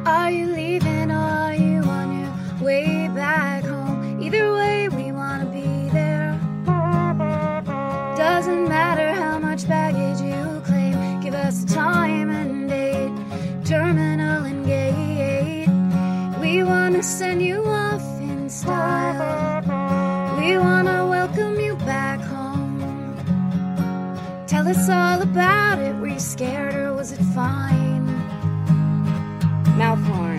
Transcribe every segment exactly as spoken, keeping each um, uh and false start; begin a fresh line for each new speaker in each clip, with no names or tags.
Are you leaving or are you on your way back home? Either way, we wanna be there. Doesn't matter how much baggage you claim. Give us a time and date, terminal and gate. We wanna send you off in style. We wanna welcome you back home. Tell us all about it. Were you scared or was it fine? Mouth horn.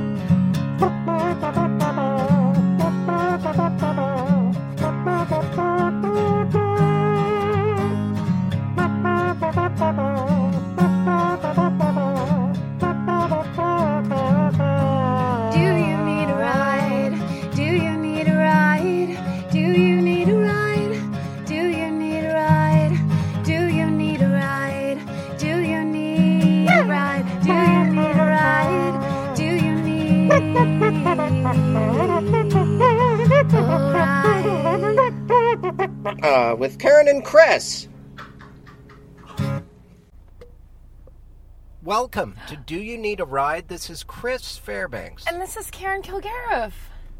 Do you need a ride? Do you need a ride? Do you need a ride? Do you need a ride? Do you need a ride? Do you need a ride? Do you need a ride? Do you need a ride?
Uh, with Karen and Chris. Welcome to Do You Need a Ride? This is Chris Fairbanks.
And this is Karen Kilgariff.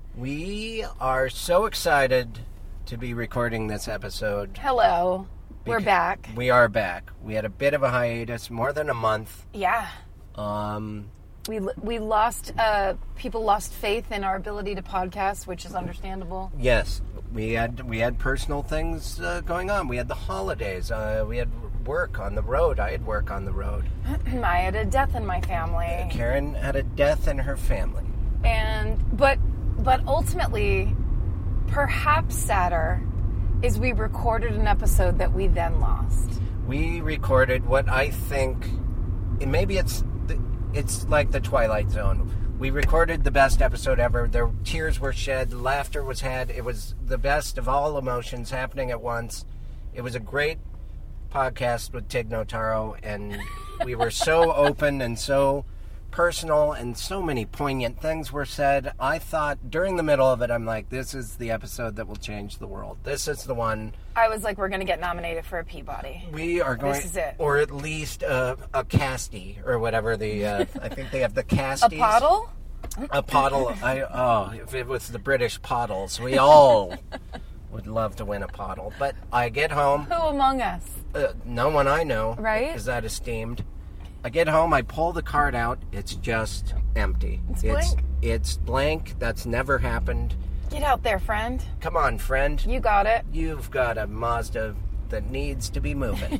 We are so excited to be recording this episode.
Hello. We're back.
We are back. We had a bit of a hiatus, more than a month.
Yeah.
Um,
We we lost, uh, people lost faith in our ability to podcast, which is understandable.
yes, we had we had personal things uh, going on. We had the holidays. Uh, we had work on the road. I had work on the road.
I had a death in my family.
Karen had a death in her family.
And, but, but ultimately, perhaps sadder, is we recorded an episode that we then lost.
We recorded what I think, and maybe it's it's like the Twilight Zone. We recorded the best episode ever. There tears were shed, laughter was had. It was the best of all emotions happening at once. It was a great podcast with Tig Notaro, and we were so open and so personal, and so many poignant things were said. I thought during the middle of it, I'm like, this is the episode that will change the world. This is the one.
I was like, we're going to get nominated for a Peabody.
We are going,
This is it.
or at least a, a Casty, or whatever the, uh, I think they have the Casties.
A pottle?
A pottle. I, oh, if it was the British Pottles, we all would love to win a pottle. But I get home.
Who among us?
Uh, no one I know
Right?
is that esteemed. I get home, I pull the card out, it's just empty.
It's
It's,
blank.
it's blank. That's never happened.
Get out there, friend.
Come on, friend.
You got it.
You've got a Mazda that needs to be moving.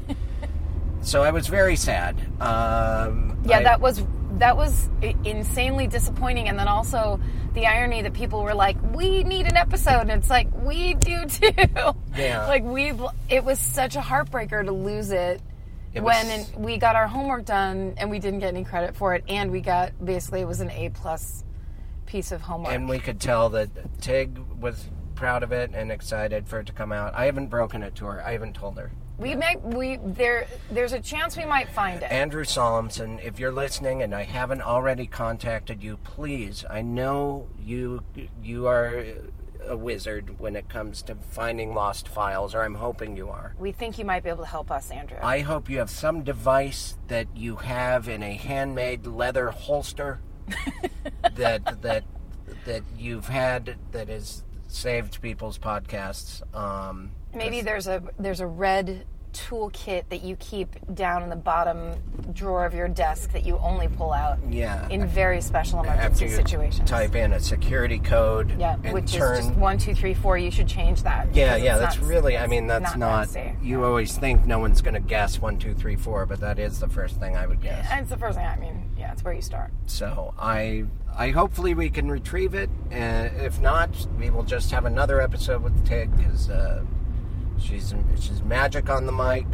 So I was very sad. Um,
Yeah,
I-
that was that was i- insanely disappointing, and then also the irony that people were like, "We need an episode," and it's like, "We do too."
Yeah.
Like we, it was such a heartbreaker to lose it,
It
when
was-
in, we got our homework done and we didn't get any credit for it, and we got basically it was an A plus piece of homework.
And we could tell that Tig was proud of it and excited for it to come out. I haven't broken it to her. I haven't told her.
we may we there there's a chance we might find it.
Andrew Solomson, if you're listening and I haven't already contacted you, please, I know you you are a wizard when it comes to finding lost files, or I'm hoping you are.
We think you might be able to help us, Andrew.
I hope you have some device that you have in a handmade leather holster that that that you've had that has saved people's podcasts. Um,
Maybe there's a there's a red toolkit that you keep down in the bottom drawer of your desk that you only pull out
yeah,
in very special
after
emergency
you
situations.
type in a security code,
yeah,
and
which
turn.
is just one, two, three, four. You should change that.
Yeah,
because
yeah,
it's
that's
not-
really, I
it's
mean, that's not,
fancy.
you always think no one's going to guess one, two, three, four, but that is the first thing I would guess.
It's the first thing I mean. Yeah, it's where you start.
So I, I hopefully we can retrieve it, and if not, we will just have another episode with Tig, because uh, she's, she's magic on the mic.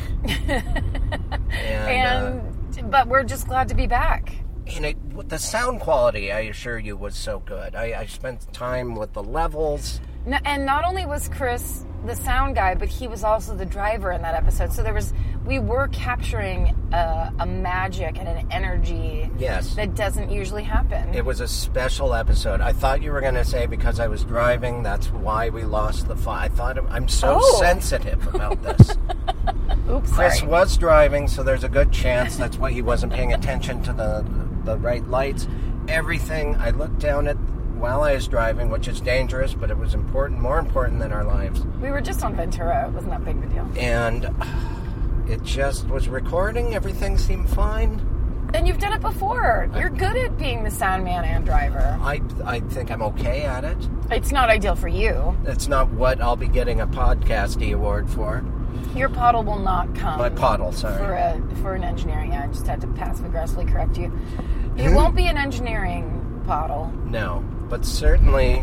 and,
And
uh,
but we're just glad to be back.
and it, the sound quality, I assure you, was so good. I, I spent time with the levels.
No, and not only was Chris the sound guy, but he was also the driver in that episode. So there was, we were capturing a, a magic and an energy
Yes.
that doesn't usually happen.
It was a special episode. I thought you were going to say because I was driving, that's why we lost the file. I thought, I'm so
Oh.
sensitive about this.
Oops,
Chris
sorry.
was driving, so there's a good chance that's why he wasn't paying attention to the the right lights. everything. I looked down at while I was driving, which is dangerous, but it was important, more important than our lives.
We were just on Ventura. It wasn't that big of a deal.
And it just was recording. Everything seemed fine.
And you've done it before. You're good at being the sound man and driver.
I, I think I'm okay at it.
It's not ideal for you.
It's not what I'll be getting a podcasty award for.
Your pottle will not come.
My pottle, sorry.
For a for an engineering. I just had to passive aggressively correct you. It won't be an engineering pottle.
No, but certainly,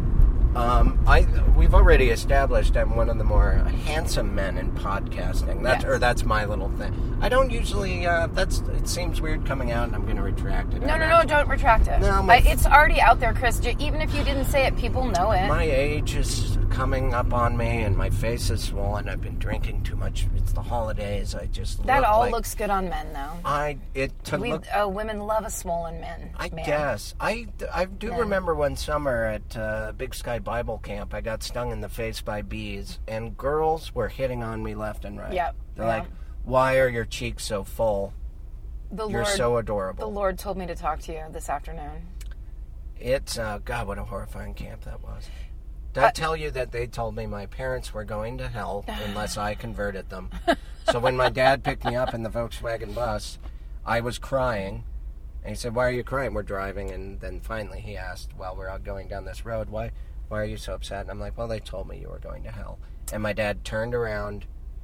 um, I we've already established I'm one of the more handsome men in podcasting. That's
Yes.
or that's my little thing. I don't usually. Uh, that's it seems weird coming out, and I'm going to retract it.
No, no,
I'm
no,
actually-
don't retract it.
No, my-
I, it's already out there, Chris. J- Even if you didn't say it, people know it.
My age is coming up on me, and my face is swollen. I've been drinking too much. It's the holidays. I just
that
look
all
like,
looks good on men, though.
I it to
We
look.
uh, women love a swollen man.
I
man.
guess I, I do
Yeah.
remember one summer at uh, Big Sky Bible Camp. I got stung in the face by bees, and girls were hitting on me left and right.
Yep,
They're
yeah.
like, "Why are your cheeks so full?
The
You're
Lord,
so
the
adorable."
Lord told me to talk to you this afternoon.
It's uh, God, what a horrifying camp that was. Did I
Uh,
tell you that they told me my parents were going to hell unless I converted them? So when my dad picked me up in the Volkswagen bus, I was crying. And he said, "Why are you crying? We're driving." And then finally he asked, while we're out going down this road, why, why are you so upset? And I'm like, "Well, they told me you were going to hell." And my dad turned around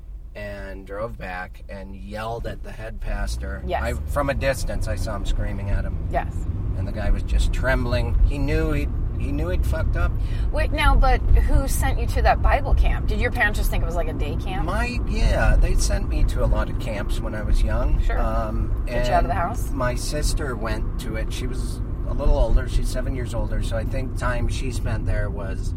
and drove back and yelled at the head pastor.
Yes.
I, from a distance, I saw him screaming at him.
Yes.
And the guy was just trembling. He knew he'd, he knew he'd fucked up.
Wait, now, but who sent you to that Bible camp? Did your parents just think it was like a day camp?
My, yeah, they sent me to a lot of camps when I was young.
Sure.
Um,
Get you out of the house?
My sister went to it. She was a little older. She's seven years older. So I think time she spent there was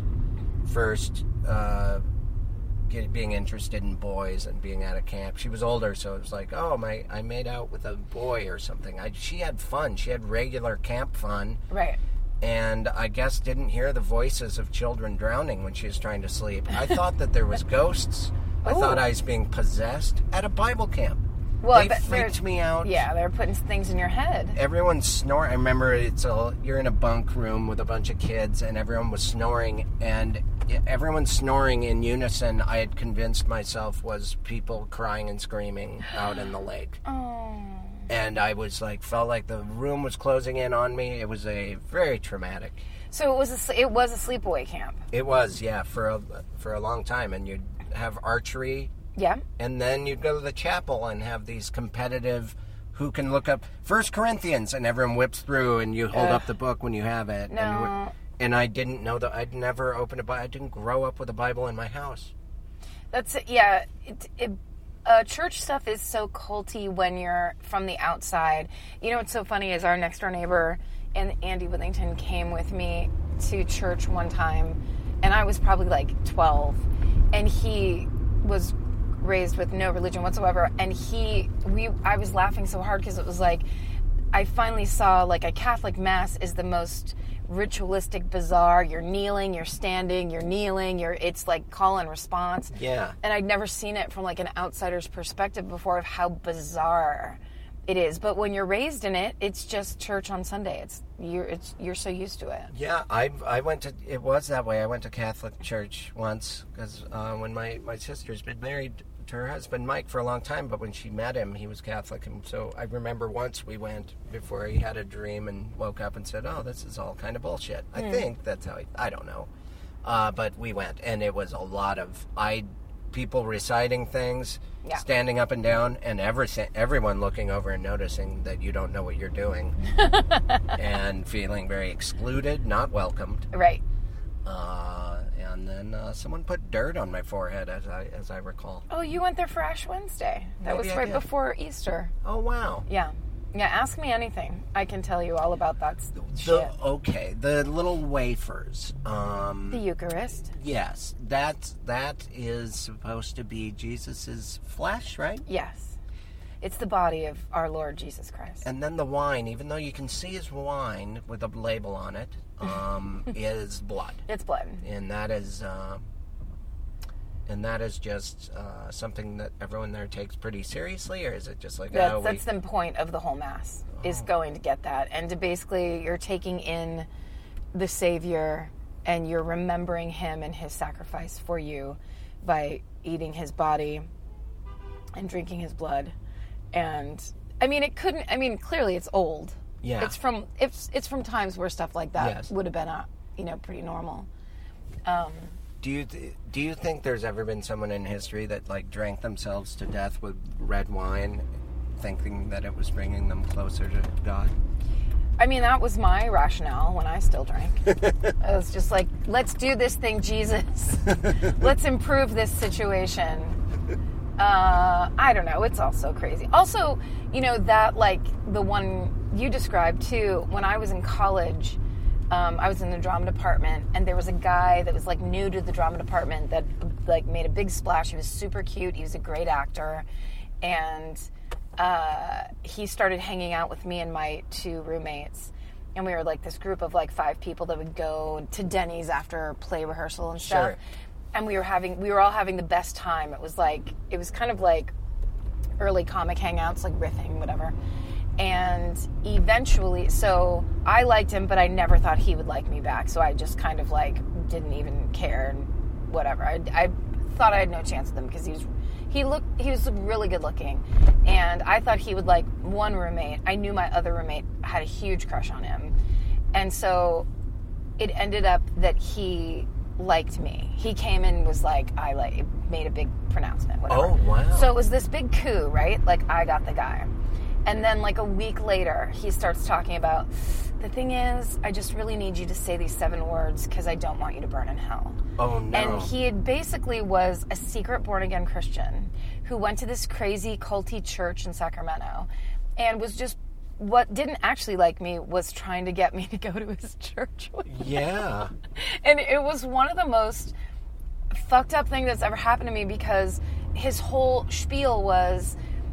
first uh, get, being interested in boys and being at a camp. She was older, so it was like, oh, my, I made out with a boy or something. I, she had fun. She had regular camp fun.
Right.
And I guess didn't hear the voices of children drowning when she was trying to sleep. I thought that there was ghosts. I
Ooh.
thought I was being possessed at a Bible camp.
Well,
they
but
freaked
there's-
me out.
Yeah, they're putting things in your head.
Everyone's snoring. I remember it's a, you're in a bunk room with a bunch of kids, and everyone was snoring, and everyone snoring in unison, I had convinced myself was people crying and screaming out in the lake.
Oh.
And I was like, felt like the room was closing in on me. It was a very traumatic.
So it was a sl- it was a sleepaway camp.
It was, yeah, for a for a long time, and you'd have archery,
Yeah.
and then you'd go to the chapel and have these competitive, who can look up First Corinthians, and everyone whips through, and you hold
Ugh.
up the book when you have it.
No.
And, we- and I didn't know that I'd never opened a Bible. I didn't grow up with a Bible in my house.
That's yeah. It, it, uh, church stuff is so culty when you're from the outside. You know what's so funny is our next door neighbor and Andy Withington came with me to church one time, and I was probably like twelve, and he was raised with no religion whatsoever, and he we I was laughing so hard because it was like I finally saw like a Catholic mass is the most ritualistic, bizarre. You're kneeling, you're standing, you're kneeling, you're it's like call and response.
Yeah.
And I'd never seen it from like an outsider's perspective before of how bizarre it is. But when you're raised in it, it's just church on Sunday. It's you're it's you're so used to it.
Yeah, I I went to, it was that way. I went to Catholic church once, because uh, when my, my sister's been married to her husband Mike for a long time, but when she met him, he was Catholic, and so I remember once we went before he had a dream and woke up and said, "Oh, this is all kind of bullshit." I
Mm.
think that's how he, I don't know, uh, but we went, and it was a lot of I people reciting things,
Yeah.
standing up and down, and every, everyone looking over and noticing that you don't know what you're doing, and feeling very excluded, not welcomed.
Right.
Uh, and then uh, someone put dirt on my forehead, as I as I recall.
Oh, you went there for Ash Wednesday. That
Maybe
was
I
right
did.
before Easter.
Oh wow!
Yeah. Yeah, ask me anything. I can tell you all about that s-
The,
shit.
okay, the little wafers. Um,
The Eucharist.
yes, that that is supposed to be Jesus's flesh, right?
Yes. It's the body of our Lord Jesus Christ.
And then the wine, even though you can see his wine with a label on it, um, is blood.
It's blood.
And that is, uh, And that is just uh, something that everyone there takes pretty seriously, or is it just like,
That's,
oh, we...
that's the point of the whole Mass, is going to get that. And to basically, you're taking in the Savior, and you're remembering him and his sacrifice for you by eating his body and drinking his blood. And, I mean, it couldn't, I mean, clearly it's old.
Yeah.
It's from, it's, it's from times where stuff like that
Yes.
would have been, uh, you know, pretty normal. Um...
Do you th- do you think there's ever been someone in history that like drank themselves to death with red wine, thinking that it was bringing them closer to God?
I mean, that was my rationale when I still drank. I was just like, let's do this thing, Jesus. Let's improve this situation. Uh, I don't know. It's all so crazy. Also, you know, that like the one you described too, when I was in college, Um, I was in the drama department, and there was a guy that was like new to the drama department that like made a big splash. He was super cute. He was a great actor, and uh, he started hanging out with me and my two roommates. And we were like this group of like five people that would go to Denny's after play rehearsal and stuff.
Sure.
And we were having, we were all having the best time. It was like, it was kind of like early comic hangouts, like riffing, whatever. And eventually, so I liked him, but I never thought he would like me back. So I just kind of like didn't even care and whatever. I, I thought I had no chance with him because he was, he looked, he was really good looking. And I thought he would like one roommate. I knew my other roommate had a huge crush on him. And so it ended up that he liked me. He came in and was like, I like, made a big pronouncement, whatever.
Oh, wow.
So it was this big coup, right? Like I got the guy. And then like a week later, he starts talking about, the thing is, I just really need you to say these seven words because I don't want you to burn in hell.
Oh, no.
And he had basically was a secret born-again Christian who went to this crazy culty church in Sacramento and was just, what didn't actually like me was trying to get me to go to his church.
Yeah.
And it was one of the most fucked up things that's ever happened to me because his whole spiel was,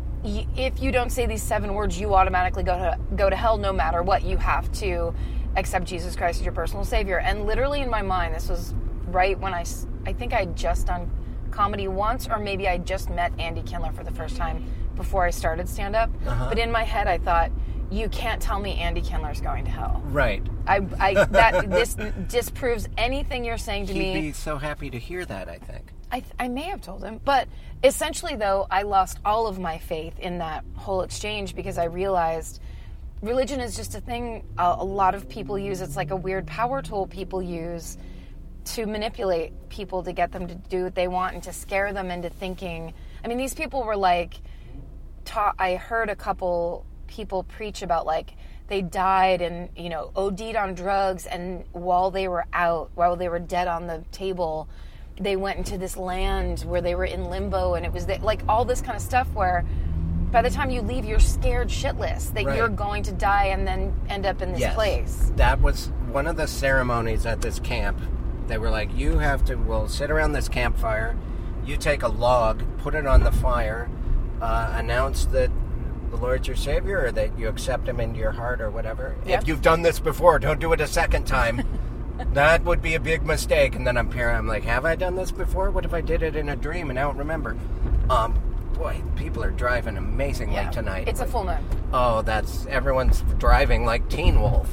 if you don't say these seven words, you automatically go to go to hell no matter what. You have to accept Jesus Christ as your personal Savior. And literally in my mind, this was right when I, I think I had just done comedy once, or maybe I just met Andy Kindler for the first time before I started stand-up. Uh-huh. But in my head, I thought, you can't tell me Andy Kindler's going to hell.
Right.
I, I that this disproves anything you're saying to
He'd
me.
He'd be so happy to hear that, I think.
I, I may have told him, but essentially, though, I lost all of my faith in that whole exchange because I realized religion is just a thing a, a lot of people use. It's like a weird power tool people use to manipulate people to get them to do what they want and to scare them into thinking. I mean, these people were like, taught, I heard a couple people preach about like they died and, you know, O D'd on drugs, and while they were out, while they were dead on the table, they went into this land where they were in limbo, and it was the, like all this kind of stuff where by the time you leave, you're scared shitless that
right.
you're going to die and then end up in this
yes.
place.
That was one of the ceremonies at this camp. They were like, you have to, well, sit around this campfire, you take a log, put it on the fire, uh, announce that the Lord's your Savior or that you accept Him into your heart or whatever. Yep. If you've done this before, don't do it a second time. That would be a big mistake. And then I'm here, I'm like, have I done this before? What if I did it in a dream and I don't remember? Um, boy, people are driving amazingly
yeah.
tonight.
It's a full moon.
Oh, that's, everyone's driving like Teen Wolf.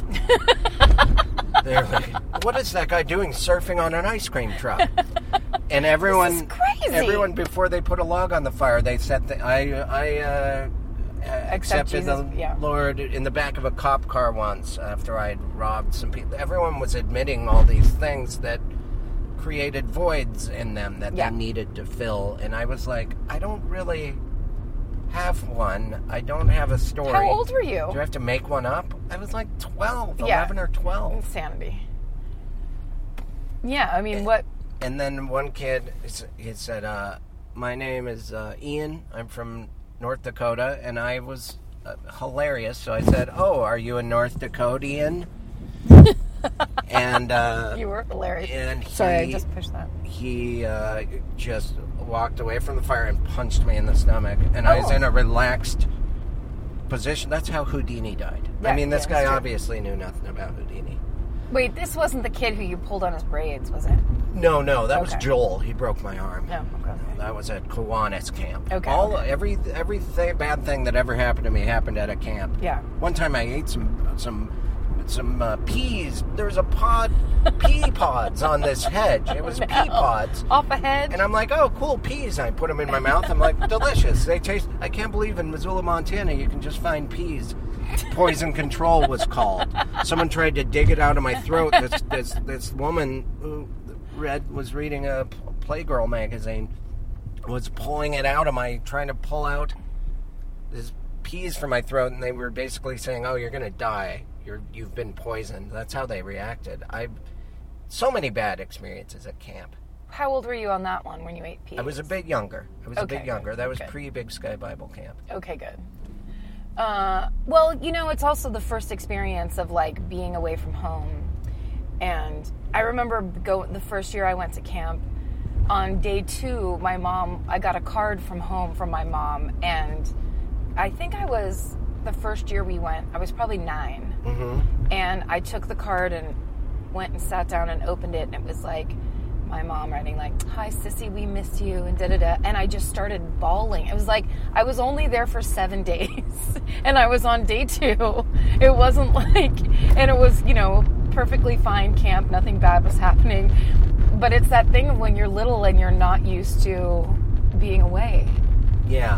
They're like, what is that guy doing surfing on an ice cream truck? And everyone,
this is crazy.
Everyone, before they put a log on the fire, they said, that I, I, uh, accepted
Jesus,
the
yeah.
Lord in the back of a cop car once after I'd robbed some people. Everyone was admitting all these things that created voids in them that
yeah.
they needed to fill. And I was like, I don't really have one. I don't have a story.
How old were you?
Do I have to make one up? I was like twelve,
yeah.
eleven or twelve.
Insanity. Yeah, I mean,
and,
what...
And then one kid, he said, uh, my name is uh, Ian. I'm from North Dakota, and I was uh, hilarious. So I said, "Oh, are you a North Dakotian?" and uh,
you were hilarious.
And he,
sorry, I just pushed that.
He uh, just walked away from the fire and punched me in the stomach, and
oh.
I was in a relaxed position. That's how Houdini died.
Yeah,
I mean, this
yeah,
guy obviously knew nothing about Houdini.
Wait, this wasn't the kid who you pulled on his braids, was it?
No, no, that
Okay.
was Joel. He broke my arm.
No, okay.
That was at Kiwanis camp.
Okay,
All
okay.
every every th- bad thing that ever happened to me happened at a camp.
Yeah.
One time I ate some some some uh, peas. There was a pod pea pods on this hedge. It was pea pods.
Off a hedge?
And I'm like, oh, cool, peas. I put them in my mouth. I'm like, delicious. They taste. I can't believe in Missoula, Montana, you can just find peas. Poison control was called. Someone tried to dig it out of my throat. This this this woman who read was reading a Playgirl magazine was pulling it out of my trying to pull out this peas from my throat, and they were basically saying, "Oh, you're gonna die. You're you've been poisoned." That's how they reacted. I so many bad experiences at camp.
How old were you on that one when you ate peas?
I was a bit younger. I was
Okay,
a bit younger. That was
good.
pre Big Sky Bible Camp.
Okay, good. Uh, well, you know, it's also the first experience of, like, being away from home. And I remember go the first year I went to camp, on day two, my mom, I got a card from home from my mom, and I think I was, the first year we went, I was probably nine.
Mm-hmm.
And I took the card and went and sat down and opened it, and it was like, my mom writing like, "Hi sissy, we miss you," and da da da, and I just started bawling. It was like I was only there for seven days, and I was on day two. It wasn't like, and it was, you know, perfectly fine camp. Nothing bad was happening, but it's that thing of when you're little and you're not used to being away.
Yeah,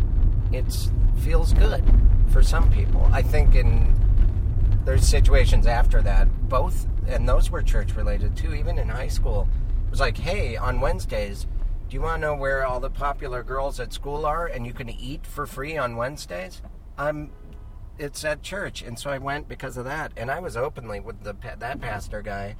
it feels good for some people. I think in there's situations after that, both, and those were church related too. Even in high school. It was like, hey, on Wednesdays, do you want to know where all the popular girls at school are and you can eat for free on Wednesdays? I'm, it's at church. And so I went because of that. And I was openly with the that pastor guy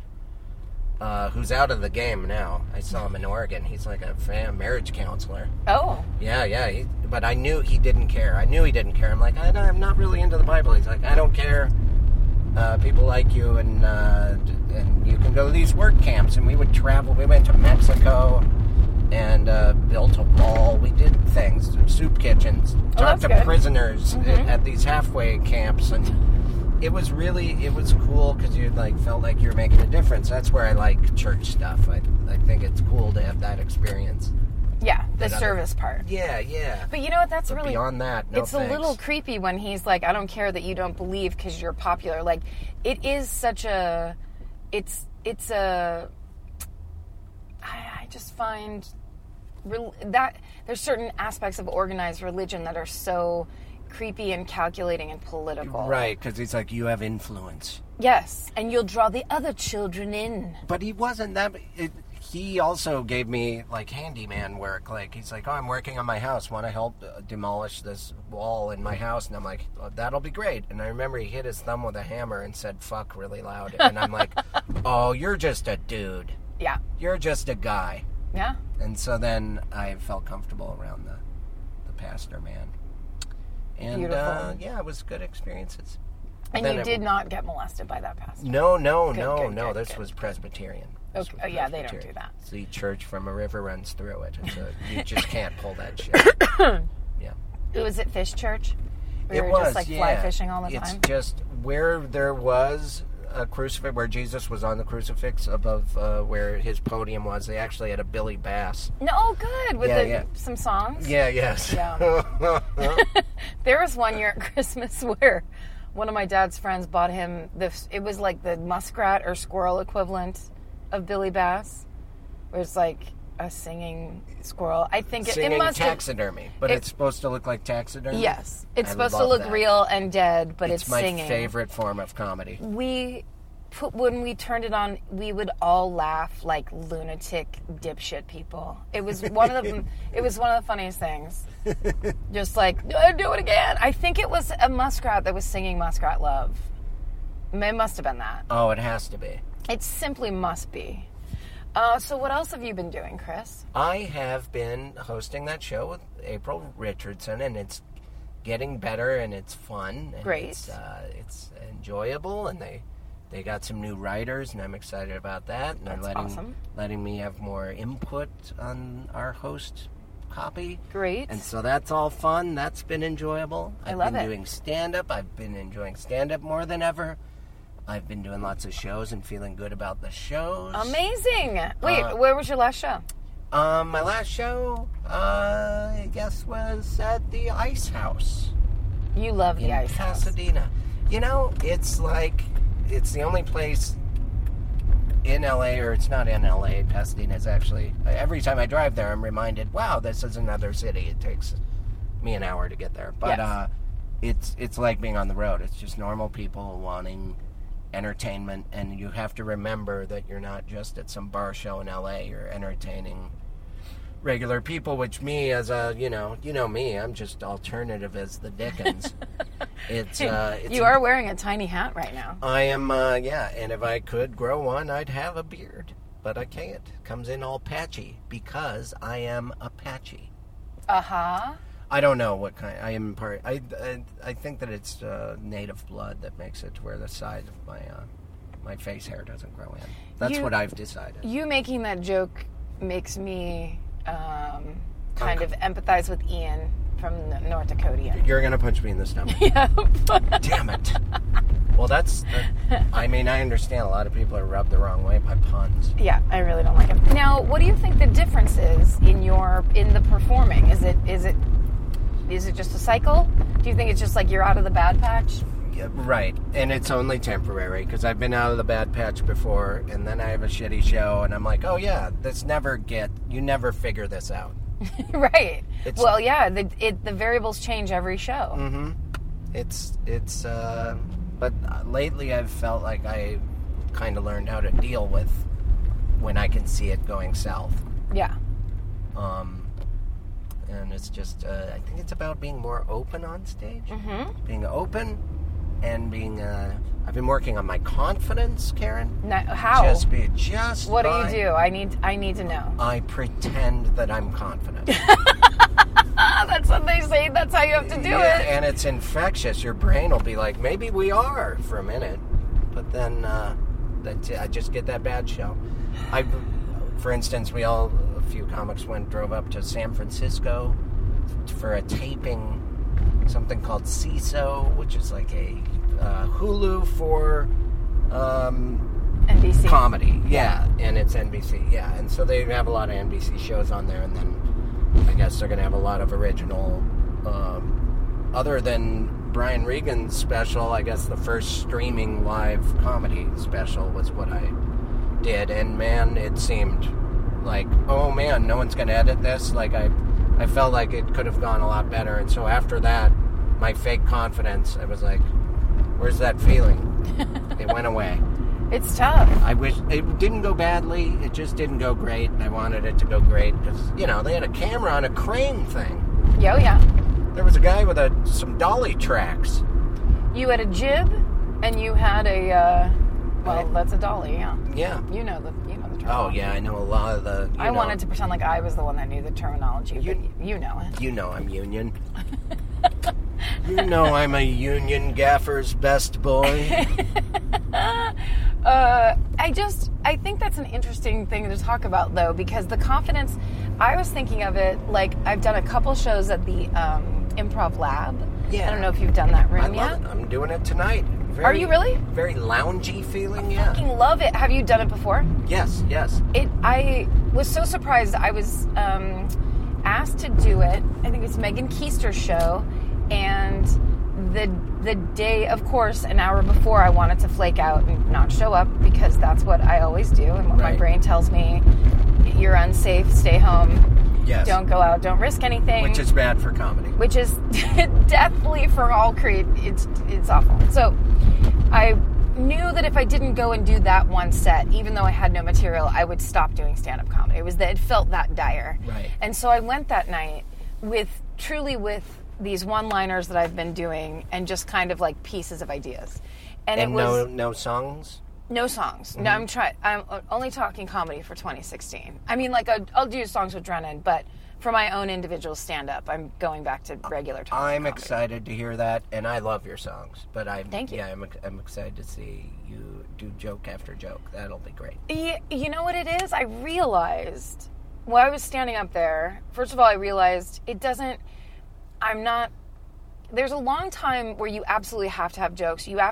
uh, who's out of the game now. I saw him in Oregon. He's like a fan, marriage counselor.
Oh,
Yeah, yeah. He, but I knew he didn't care. I knew he didn't care. I'm like, I, I'm not really into the Bible. He's like, I don't care. Uh, people like you, and uh, and you can go to these work camps. And we would travel. We went to Mexico and uh, built a wall. We did things, soup kitchens,
Oh,
talked
that's
to
good.
prisoners
Mhm.
at, at these halfway camps, and it was really it was cool because you like felt like you were making a difference. That's where I like church stuff. I I think it's cool to have that experience.
yeah, the
That other-
service part.
Yeah, yeah.
But you know what? That's
But
really
beyond that, no
it's
thanks.
a little creepy when he's like, I don't care that you don't believe because you're popular. Like, it is such a, it's, it's a, I, I just find rel- that there's certain aspects of organized religion that are so creepy and calculating and political.
Right, because he's like, you have influence.
Yes, and you'll draw the other children in.
But he wasn't that. It, he also gave me like handyman work. Like he's like, oh, I'm working on my house. Want to help uh, demolish this wall in my house? And I'm like, oh, that'll be great. And I remember he hit his thumb with a hammer and said "fuck" really loud. And I'm like, oh, you're just a dude.
Yeah,
You're just a guy.
yeah.
And so then I felt comfortable around the the pastor man. And
Beautiful.
uh, yeah, it was good experiences.
And
Then
you
it-
did not get molested by that pastor.
No, no,
Good,
no,
good,
no.
good,
this
good.
was Presbyterian. This
Okay.
was
Oh, yeah, they don't
Presbyterian.
do that.
It's the church from a river runs through it. It's a, you just can't pull that shit. Yeah.
Was it Fish Church? We
It
were
was,
just like
yeah.
fly fishing all the
It's
time.
just where there was a crucifix, where Jesus was on the crucifix above uh, where his podium was. They actually had a Billy Bass.
No, oh, good with
Yeah,
the,
yeah.
some songs.
Yeah, yes.
Yeah. There was one year at Christmas where one of my dad's friends bought him this. It was like the muskrat or squirrel equivalent of Billy Bass. Where it's like a singing squirrel. I think it,
Singing
it must have.
taxidermy, but
it-
it's supposed to look like taxidermy.
Yes, it's
I
supposed to
love
look
that.
real and dead, but it's,
It's my
singing.
favorite form of comedy.
We put when we turned it on, we would all laugh like lunatic dipshit people. It was one of the it was one of the funniest things. Just like, do it again. I think it was a muskrat that was singing Muskrat Love. It must have been that.
Oh, it has to be.
It simply must be. Uh, so what else have you been doing, Chris?
I have been hosting that show with April Richardson, and it's getting better, and it's fun. And
Great.
It's, uh, it's enjoyable, and they they got some new writers, and I'm excited about that. And they're
That's
letting
awesome.
letting me have more input on our host copy.
Great.
And so that's all fun. That's been enjoyable.
I
I've
love
been
it.
doing stand-up. I've been enjoying stand-up more than ever. I've been doing lots of shows and feeling good about the shows.
Amazing. Wait,
Uh,
where was your last show?
Um, my last show, uh, I guess, was at the Ice House
You love the
in
Ice House.
Pasadena. You know, it's like, it's the only place in L A, or it's not in L A, Pasadena is actually, every time I drive there, I'm reminded, wow, this is another city. It takes me an hour to get there. But,
Yes.
uh, it's, it's like being on the road. It's just normal people wanting entertainment, and you have to remember that you're not just at some bar show in L A. You're entertaining regular people, which me as a, you know, you know me, I'm just alternative as the Dickens. It's, uh, it's
You are wearing a tiny hat right now.
I am, uh, yeah, and if I could grow one, I'd have a beard, but I can't. It comes in all patchy because I am Apache.
Uh-huh.
I don't know what kind. I am part. I, I, I think that it's uh, native blood that makes it to where the side of my uh, my face hair doesn't grow in. That's
You-
what I've decided.
You making that joke makes me um, kind of empathize with Ian from the North Dakota.
You're gonna punch me in the stomach.
Yeah.
Damn it. Well, that's. That, I mean, I understand a lot of people are rubbed the wrong way by puns.
Yeah, I really don't like it. Now, what do you think the difference is in your in the performing? Is it is it is it just a cycle? Do you think it's just like you're out of the bad patch?
Yeah, right, and it's only temporary because I've been out of the bad patch before, and then I have a shitty show, and I'm like, oh yeah, this never get you never figure this out.
Right.
It's-
Well, yeah, the it, the variables change every show.
Mm-hmm. It's it's, uh, but lately I've felt like I kind of learned how to deal with when I can see it going south.
Yeah.
Um, and it's just, uh, I think it's about being more open on stage.
Mm-hmm.
Being open and being, uh, I've been working on my confidence, Karen.
No, how?
Just be, just
what do
by-
you do? I need I need to know.
I pretend that I'm confident.
Ah, that's what they say. That's how you have to do
Yeah,
it.
and it's infectious. Your brain will be like, maybe we are for a minute, but then uh, that I just get that bad show. I, for instance, we all a few comics went drove up to San Francisco for a taping, something called C I S O, which is like a uh, Hulu for um,
N B C.
comedy. Yeah, and it's N B C. Yeah, and so they have a lot of N B C shows on there, and then I guess they're going to have a lot of original, um, other than Brian Regan's special. I guess the first streaming live comedy special was what I did, and man, it seemed like, oh man, no one's going to edit this. Like I, I felt like it could have gone a lot better, and so after that, my fake confidence, I was like, where's that feeling? It went away.
It's tough.
I wish it didn't go badly. It just didn't go great, and I wanted it to go great because, you know, they had a camera on a crane thing.
Yo, yeah.
There was a guy with a some dolly tracks.
You had a jib, and you had a. Uh, well,
Right.
that's a dolly. Yeah.
Yeah.
You know the you know the
Oh
terminology.
yeah, I know a lot of the. You
I
know,
wanted to pretend like I was the one that knew the terminology, but
You-
you, you know it.
You know I'm union. You know I'm a union gaffer's best boy.
Uh, I just, I think that's an interesting thing to talk about, though, because the confidence, I was thinking of it, like, I've done a couple shows at the um, Improv Lab.
Yeah.
I don't know if you've done that room
I
yet.
love it. I'm doing it tonight. Very,
Are you really?
Very loungy feeling. Yeah.
Fucking love it. Have you done it before?
Yes. Yes.
It. I was so surprised. I was um, asked to do it. I think it's Megan Keister's show, and the the day, of course, an hour before, I wanted to flake out and not show up because that's what I always do, and what my
Right.
brain tells me: you're unsafe, stay home,
Yes.
don't go out, don't risk anything.
Which is bad for comedy.
which is deathly for all create. It's it's awful. So I knew that if I didn't go and do that one set, even though I had no material, I would stop doing stand-up comedy. It was that it felt that dire.
Right.
And so I went that night with truly with these one-liners that I've been doing and just kind of like pieces of ideas. And,
And
it was
no no songs.
no songs. No, I'm trying. I'm only talking comedy for twenty sixteen. I mean, like I'll, I'll do songs with Drennan, but for my own individual stand-up, I'm going back to regular talking
I'm
comedy.
excited to hear that, and I love your songs. But I,
Thank you.
Yeah, I'm, I'm excited to see you do joke after joke. That'll be great.
Y- You know what it is? I realized while I was standing up there, first of all, I realized it doesn't, I'm not, there's a long time where you absolutely have to have jokes. You have to,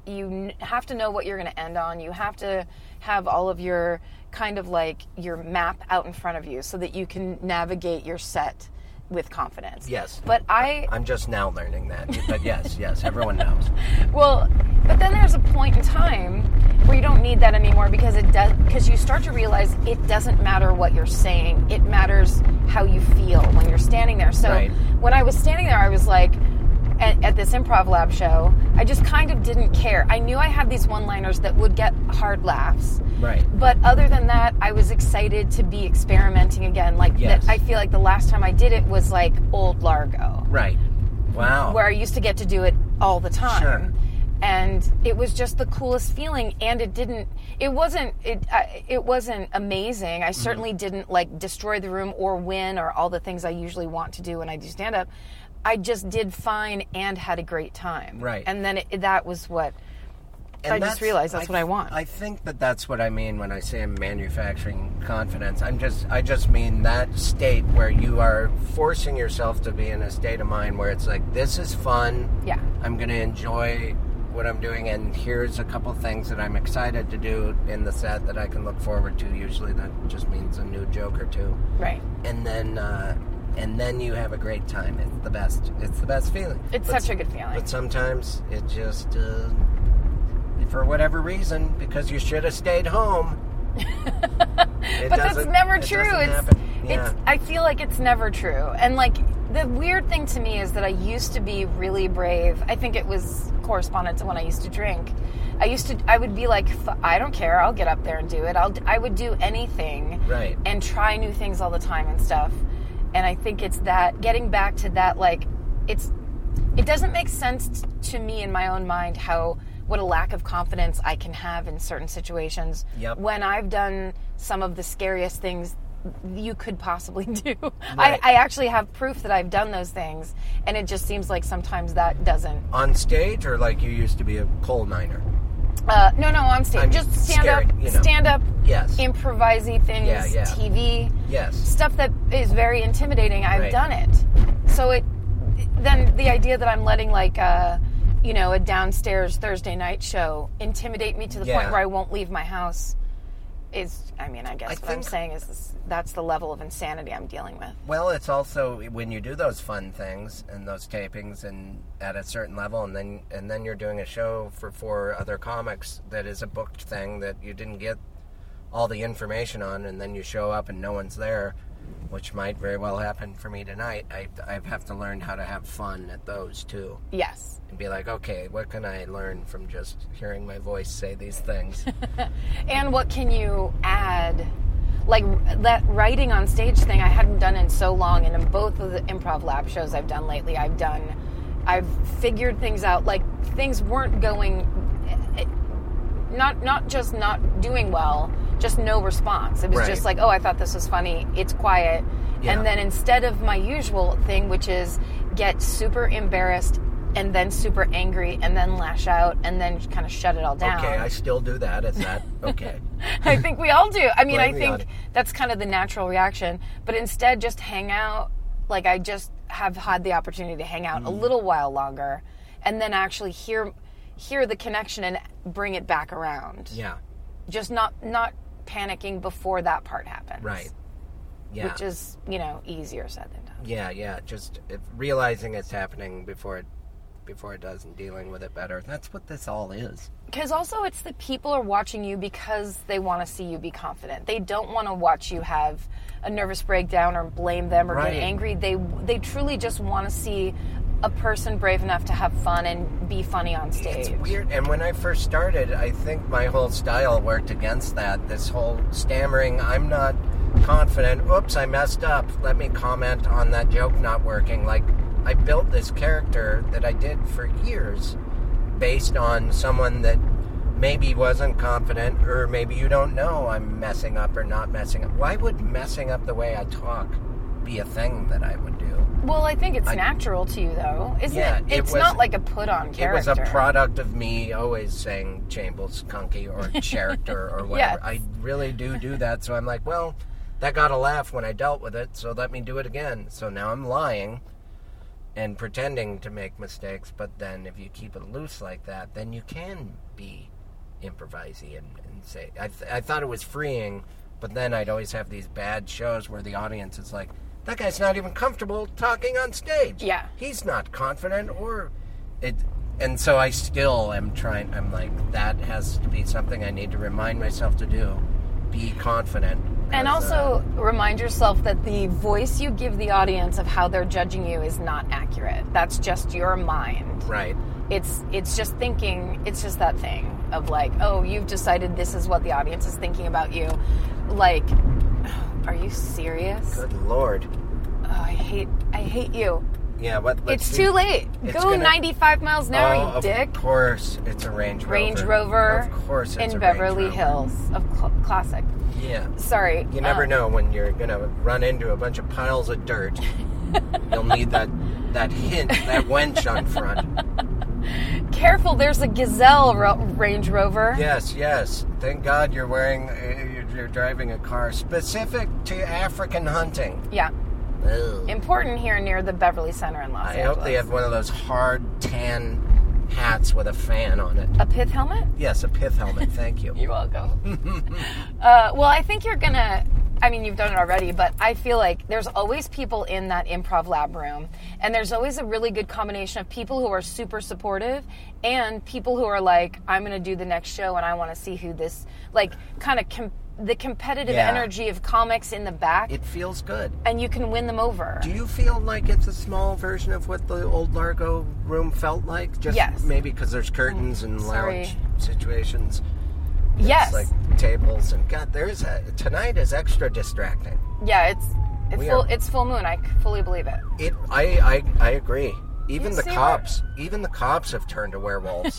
you n- have to know what you're going to end on. You have to have all of your kind of like your map out in front of you so that you can navigate your set with confidence.
Yes.
But I...
I'm just now learning that. But yes, yes, everyone knows.
Well, but then there's a point in time where you don't need that anymore because it does, because you start to realize it doesn't matter what you're saying. It matters how you feel when you're standing there. So
right.
when I was standing there, I was like, at, at this Improv Lab show, I just kind of didn't care. I knew I had these one-liners that would get hard laughs.
Right.
But other than that, I was excited to be experimenting again. Like
yes.
that, I feel like the last time I did it was like old Largo.
Right. Wow.
Where I used to get to do it all the time.
Sure.
And it was just the coolest feeling, and it didn't, it wasn't, it uh, it wasn't amazing. I certainly mm-hmm. didn't, like, destroy the room or win or all the things I usually want to do when I do stand-up. I just did fine and had a great time.
Right.
And then it, that was what,
and
I just realized that's
I,
what I want.
I think that that's what I mean when I say I'm manufacturing confidence. I'm just, I just mean that state where you are forcing yourself to be in a state of mind where it's like, this is fun.
Yeah.
I'm going to enjoy what I'm doing, and here's a couple things that I'm excited to do in the set that I can look forward to. Usually that just means a new joke or two.
Right.
And then, uh, and then you have a great time. It's the best. It's the best feeling.
It's
but,
such a good feeling.
But sometimes it just, uh, for whatever reason, because you should have stayed home.
But that's never true. It's,
yeah.
it's. I feel like it's never true. And like the weird thing to me is that I used to be really brave. I think it was correspondent to when I used to drink. I used to. I would be like, I don't care. I'll get up there and do it. I'll. I would do anything.
Right.
And try new things all the time and stuff. And I think it's that getting back to that. Like, it's. It doesn't make sense to me in my own mind how. What a lack of confidence I can have in certain situations
yep.
when I've done some of the scariest things you could possibly do.
Right.
I, I actually have proof that I've done those things, and it just seems like sometimes that doesn't.
On stage, or like you used to be a coal miner?
Uh, no, no, on stage.
I mean,
just stand
scary,
up,
you know.
stand up,
yes.
improvisey things,
yeah, yeah.
T V,
yes.
stuff that is very intimidating. I've
right.
done it. So it, then the idea that I'm letting like, uh, you know, a downstairs Thursday night show intimidate me to the
yeah.
point where I won't leave my house is, I mean, I guess
I
what
think,
I'm saying is this, that's the level of insanity I'm dealing with.
Well, it's also when you do those fun things and those tapings and at a certain level, and then and then you're doing a show for four other comics that is a booked thing that you didn't get all the information on, and then you show up and no one's there, which might very well happen for me tonight. I I have to learn how to have fun at those too.
Yes.
And be like, okay, what can I learn from just hearing my voice say these things?
And what can you add? Like that writing on stage thing I hadn't done in so long, and in both of the Improv Lab shows I've done lately, I've done, I've figured things out. Like things weren't going, not not just not doing well, just no response. It was
right.
just like, oh, I thought this was funny. It's quiet.
Yeah.
And then instead of my usual thing, which is get super embarrassed and then super angry and then lash out and then kind of shut it all down.
Okay, I still do that. Is that okay?
I think we all do. I mean,
Blame
I think that's kind of the natural reaction. But instead, just hang out. Like, I just have had the opportunity to hang out mm. a little while longer and then actually hear hear the connection and bring it back around.
Yeah.
Just not not panicking before that part happens.
Right. Yeah.
Which is, you know, easier said than done.
Yeah, yeah. Just if realizing it's happening before it before it does and dealing with it better. That's what this all is.
Because also it's that people are watching you because they want to see you be confident. They don't want to watch you have a nervous breakdown or blame them or
right.
get angry. They they truly just want to see a person brave enough to have fun and be funny on stage.
It's weird. And when I first started, I think my whole style worked against that. This whole stammering, I'm not confident. Oops, I messed up. Let me comment on that joke not working. Like, I built this character that I did for years based on someone that maybe wasn't confident, or maybe you don't know I'm messing up or not messing up. Why would messing up the way I talk be a thing that I would do?
Well, I think it's
I,
natural to you, though, isn't
yeah,
it? It's
it was,
not like a put-on character.
It was a product of me always saying Chambles Kunky or character or whatever.
Yes.
I really do do that, so I'm like, well, that got a laugh when I dealt with it, so let me do it again. So now I'm lying and pretending to make mistakes, but then if you keep it loose like that, then you can be improvisey and, and say, I, th- I thought it was freeing, but then I'd always have these bad shows where the audience is like, that guy's not even comfortable talking on stage.
Yeah.
He's not confident, or it, and so I still am trying, I'm like, that has to be something I need to remind myself to do. Be confident.
And also uh, remind yourself that the voice you give the audience of how they're judging you is not accurate. That's just your mind.
Right.
It's it's just thinking, it's just that thing of like, oh, you've decided this is what the audience is thinking about you. Like, are you serious?
Good Lord.
Oh, I hate I hate you.
Yeah, what?
It's
see.
too late.
It's
Go
gonna,
ninety-five miles an hour,
oh,
you dick.
Of course, it's a Range Rover.
Range Rover.
Of course, it's
in
a
Beverly
Range Rover.
Hills of cl- classic.
Yeah.
Sorry.
You never
um,
know when you're gonna run into a bunch of piles of dirt. You'll need that that hint, that wench on front.
Careful, there's a Gazelle ro- Range Rover.
Yes, yes. Thank God you're wearing, uh, you're, you're driving a car specific to African hunting.
Yeah.
Ugh.
Important here near the Beverly Center in Los
I
Angeles.
hope they have one of those hard tan hats with a fan on it.
A pith helmet?
Yes, a pith helmet. Thank you.
You're welcome. uh, well, I think you're gonna. I mean, you've done it already, but I feel like there's always people in that improv lab room, and there's always a really good combination of people who are super supportive and people who are like, I'm going to do the next show and I want to see who this, like, kind of com- the competitive
Yeah.
energy of comics in the back,
It feels good.
and you can win them over.
Do you feel like it's a small version of what the old Largo room felt like? Just
Yes.
maybe because there's curtains and
sorry.
lounge situations. It's
Yes.
like tables and God, there's a tonight is extra distracting.
Yeah, it's it's
We
full
are-
it's full moon. I fully believe it.
It I I, I agree. Even
You
the
see
cops, even the cops have turned to werewolves.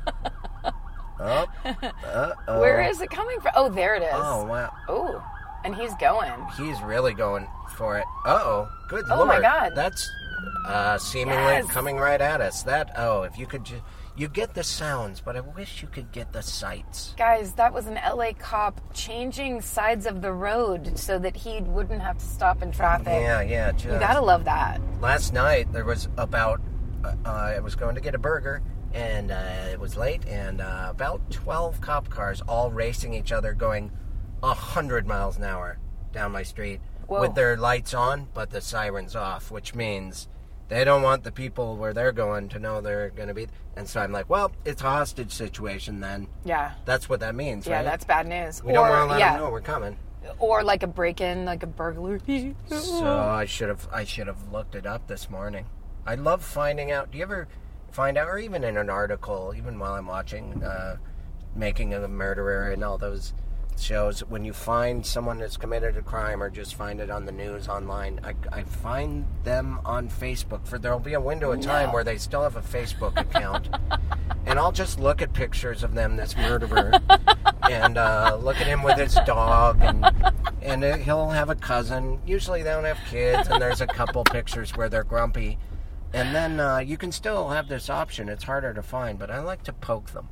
oh, uh-oh.
Where is it coming from? Oh, there it is.
Oh wow,
Oh, and he's going.
he's really going for it. Uh oh, good
Oh,
lord.
my God.
That's uh, seemingly
Yes.
coming right at us. That oh, if you could, ju- you get the sounds, but I wish you could get the sights.
Guys, that was an L A cop changing sides of the road so that he wouldn't have to stop in traffic.
Yeah, yeah. Just,
You gotta love that.
Last night there was about uh, I was going to get a burger and uh, it was late and uh, about twelve cop cars all racing each other going a hundred miles an hour down my street
Whoa.
with their lights on but the sirens off, which means they don't want the people where they're going to know they're going to be. And so I'm like, well, it's a hostage situation then.
Yeah.
That's what that means,
Yeah,
right?
that's bad news.
we
or,
don't want to let
yeah,
them know we're coming.
or like a break-in, like a burglary.
So I should have I should have looked it up this morning. I love finding out. Do you ever find out, or even in an article, even while I'm watching uh, Making of a Murderer and all those shows, when you find someone that's committed a crime or just find it on the news online, I, I find them on Facebook. For there'll be a window of time
No.
where they still have a Facebook account, and I'll just look at pictures of them, this murderer, and uh, look at him with his dog, and and uh, he'll have a cousin. Usually they don't have kids, and there's a couple pictures where they're grumpy, and then uh, you can still have this option. It's harder to find, but I like to poke them.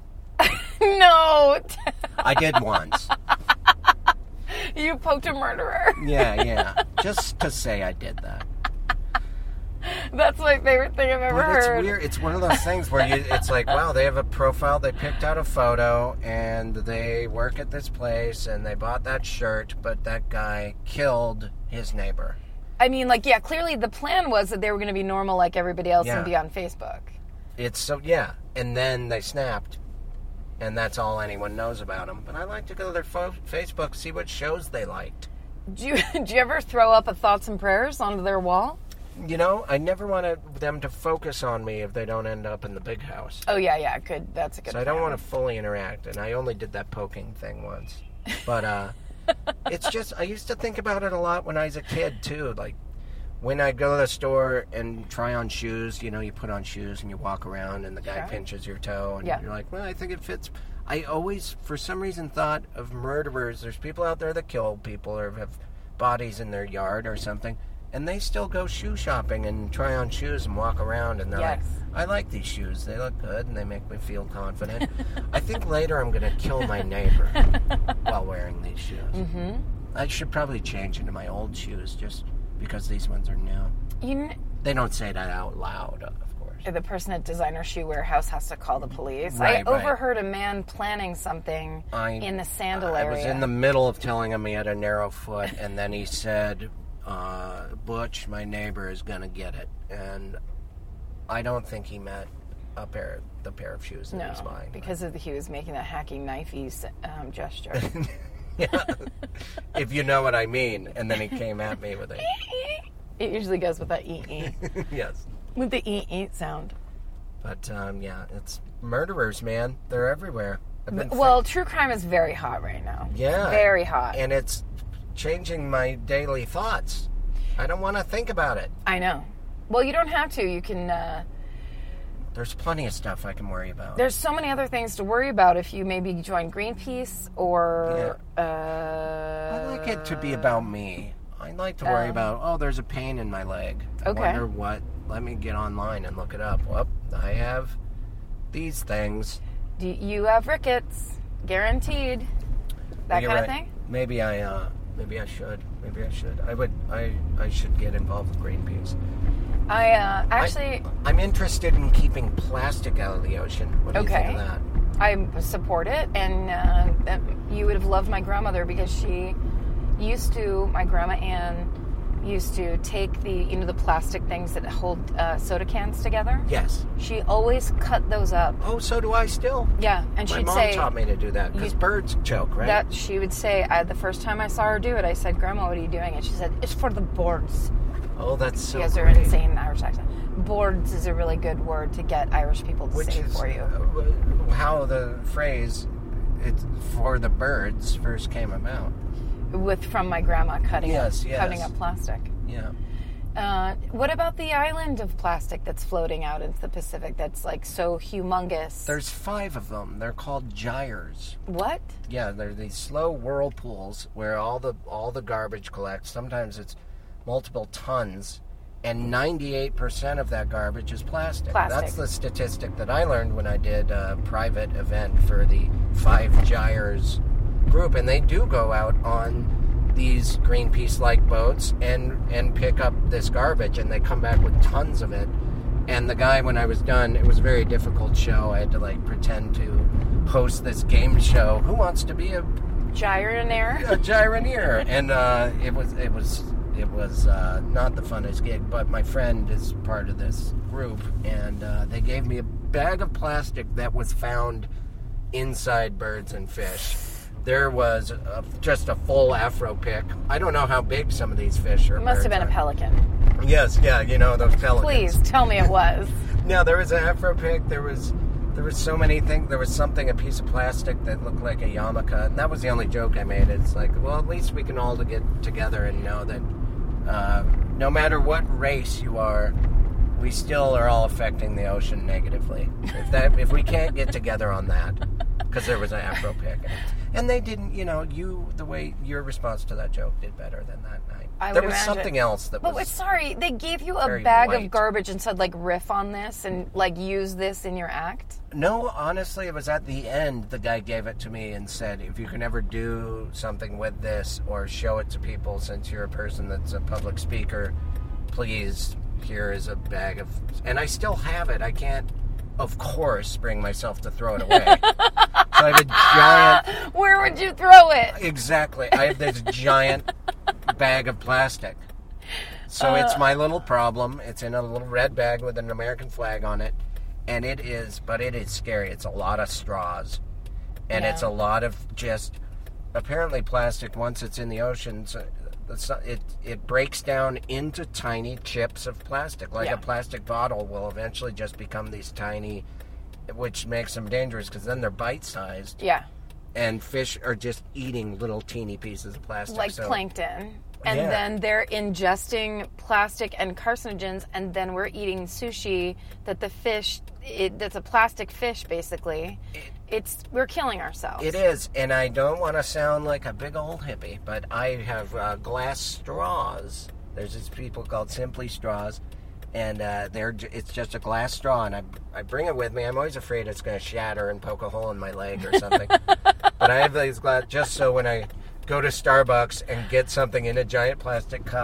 No!
I did once.
You poked a murderer.
Yeah, yeah. Just to say I did that.
That's my favorite thing I've ever
But it's
heard.
weird. It's one of those things where you, it's like, wow, they have a profile. They picked out a photo, and they work at this place, and they bought that shirt, but that guy killed his neighbor.
I mean, like, yeah, clearly the plan was that they were going to be normal like everybody else
Yeah.
and be on Facebook.
It's so, yeah. And then they snapped, and that's all anyone knows about them. But I like to go to their fo- Facebook, see what shows they liked.
Do you, do you ever throw up a thoughts and prayers onto their wall?
You know, I never wanted them to focus on me if they don't end up in the big house.
Oh, yeah, yeah, good. That's a good
So I don't
plan.
want to fully interact, and I only did that poking thing once. But uh, it's just, I used to think about it a lot when I was a kid, too. Like, when I go to the store and try on shoes, you know, you put on shoes and you walk around and the guy
Sure.
pinches your toe, and
Yeah.
you're like, well, I think it fits. I always, for some reason, thought of murderers. There's people out there that kill people or have bodies in their yard or something, and they still go shoe shopping and try on shoes and walk around, and they're
Yes.
like, I like these shoes. They look good, and they make me feel confident. I think later I'm going to kill my neighbor while wearing these shoes.
Mm-hmm.
I should probably change into my old shoes just because these ones are new.
You, kn-
They don't say that out loud, of course.
The person at Designer Shoe Warehouse has to call the police.
Right,
I
right.
overheard a man planning something
I,
in the sandal
I
area.
was in the middle of telling him he had a narrow foot, and then he said, uh, Butch, my neighbor, is going to get it. And I don't think he meant a pair, the pair of shoes that
no,
he was buying.
because of the, he was making that hacky knifey um, gesture.
Yeah, if you know what I mean. And then he came at me with a...
It usually goes with that ee-ee.
Yes.
With the ee-ee sound.
But, um, yeah, it's murderers, man. They're everywhere. I've been
Well, true crime is very hot right now.
Yeah.
Very hot.
And it's changing my daily thoughts. I don't want to think about it.
I know. Well, you don't have to. You can... Uh,
There's plenty of stuff I can worry about.
there's so many other things to worry about if you maybe join Greenpeace or... Uh,
I like it to be about me. I like to worry
Um,
about, oh, there's a pain in my leg. I
Okay.
wonder what. Let me get online and look it up. Well, I have these things.
do you have rickets. Guaranteed. That
You're
kind of
right.
thing?
Maybe I, uh, maybe I should. Maybe I should. I would. I, I should get involved with Greenpeace.
I uh, actually...
I, I'm interested in keeping plastic out of the ocean. What do you
Okay.
think of that?
I support it, and uh, that- you would have loved my grandmother because she used to, my grandma Ann, used to take the, you know, the plastic things that hold uh, soda cans together.
Yes.
She always cut those up.
Oh, so do I still.
Yeah, and
My
she'd
mom
say
taught me to do that because
you-
birds choke, right?
that she would say, I, the first time I saw her do it, I said, Grandma, what are you doing? And she said, it's for the birds.
oh, that's so
She has her
great.
insane Irish accent. Boards is a really good word to get Irish people to
Which
say
is
for you.
uh, how the phrase "it's for the birds" first came about.
With from my grandma cutting
Yes,
up,
yes.
cutting up plastic.
Yeah.
Uh, what about the island of plastic that's floating out into the Pacific that's like so humongous?
There's five of them. They're called gyres.
what?
Yeah, they're these slow whirlpools where all the all the garbage collects. Sometimes it's multiple tons, and ninety-eight percent of that garbage is plastic.
Plastic.
That's the statistic that I learned when I did a private event for the Five Gyres group, and they do go out on these Greenpeace-like boats and and pick up this garbage, and they come back with tons of it. And the guy, when I was done, it was a very difficult show. I had to like pretend to host this game show. Who wants to be a,
Gyroneer?
a gyroneer? And uh, it was it was it was uh, not the funnest gig. But my friend is part of this group, and uh, they gave me a bag of plastic that was found inside birds and fish. There was a, just a full afro pick. I don't know how big some of these fish are.
It must have been a
birds
pelican.
are. Yes, yeah, you know those pelicans.
Please tell me it was.
No, there was an afro pick. There was there was so many things. There was something, a piece of plastic that looked like a yarmulke, and that was the only joke I made. It's like, well, at least we can all to get together and know that uh, no matter what race you are, we still are all affecting the ocean negatively. If that, if we can't get together on that, because there was an afro pick, and they didn't, you know, you the way your response to that joke did better than that night.
I
there
would
was
imagine.
something else that
But
was.
sorry, they gave you a
very
bag
white.
of garbage and said, like, riff on this and, like, use this in your act?
No, honestly, it was at the end. The guy gave it to me and said, if you can ever do something with this or show it to people, since you're a person that's a public speaker, please, here is a bag of... And I still have it. I can't, of course, bring myself to throw it away. So I have a giant...
Where would you throw it?
Exactly. I have this giant bag of plastic. So
Uh.
it's my little problem. It's in a little red bag with an American flag on it. And it is, but it is scary. It's a lot of straws. And
Yeah.
it's a lot of just, apparently plastic, once it's in the oceans, uh, it's not- it, it breaks down into tiny chips of plastic. Like
Yeah.
a plastic bottle will eventually just become these tiny, which makes them dangerous because then they're bite-sized.
Yeah,
And fish are just eating little teeny pieces of plastic.
like
so,
plankton. And
Yeah.
then they're ingesting plastic and carcinogens, and then we're eating sushi that the fish, it, that's a plastic fish, basically. It's we're killing ourselves.
It is, and I don't want to sound like a big old hippie, but I have uh, glass straws. There's these people called Simply Straws, and uh, they're j- it's just a glass straw, and I, I bring it with me. I'm always afraid it's going to shatter and poke a hole in my leg or something. But I have these glass just so when I go to Starbucks and get something in a giant plastic cup,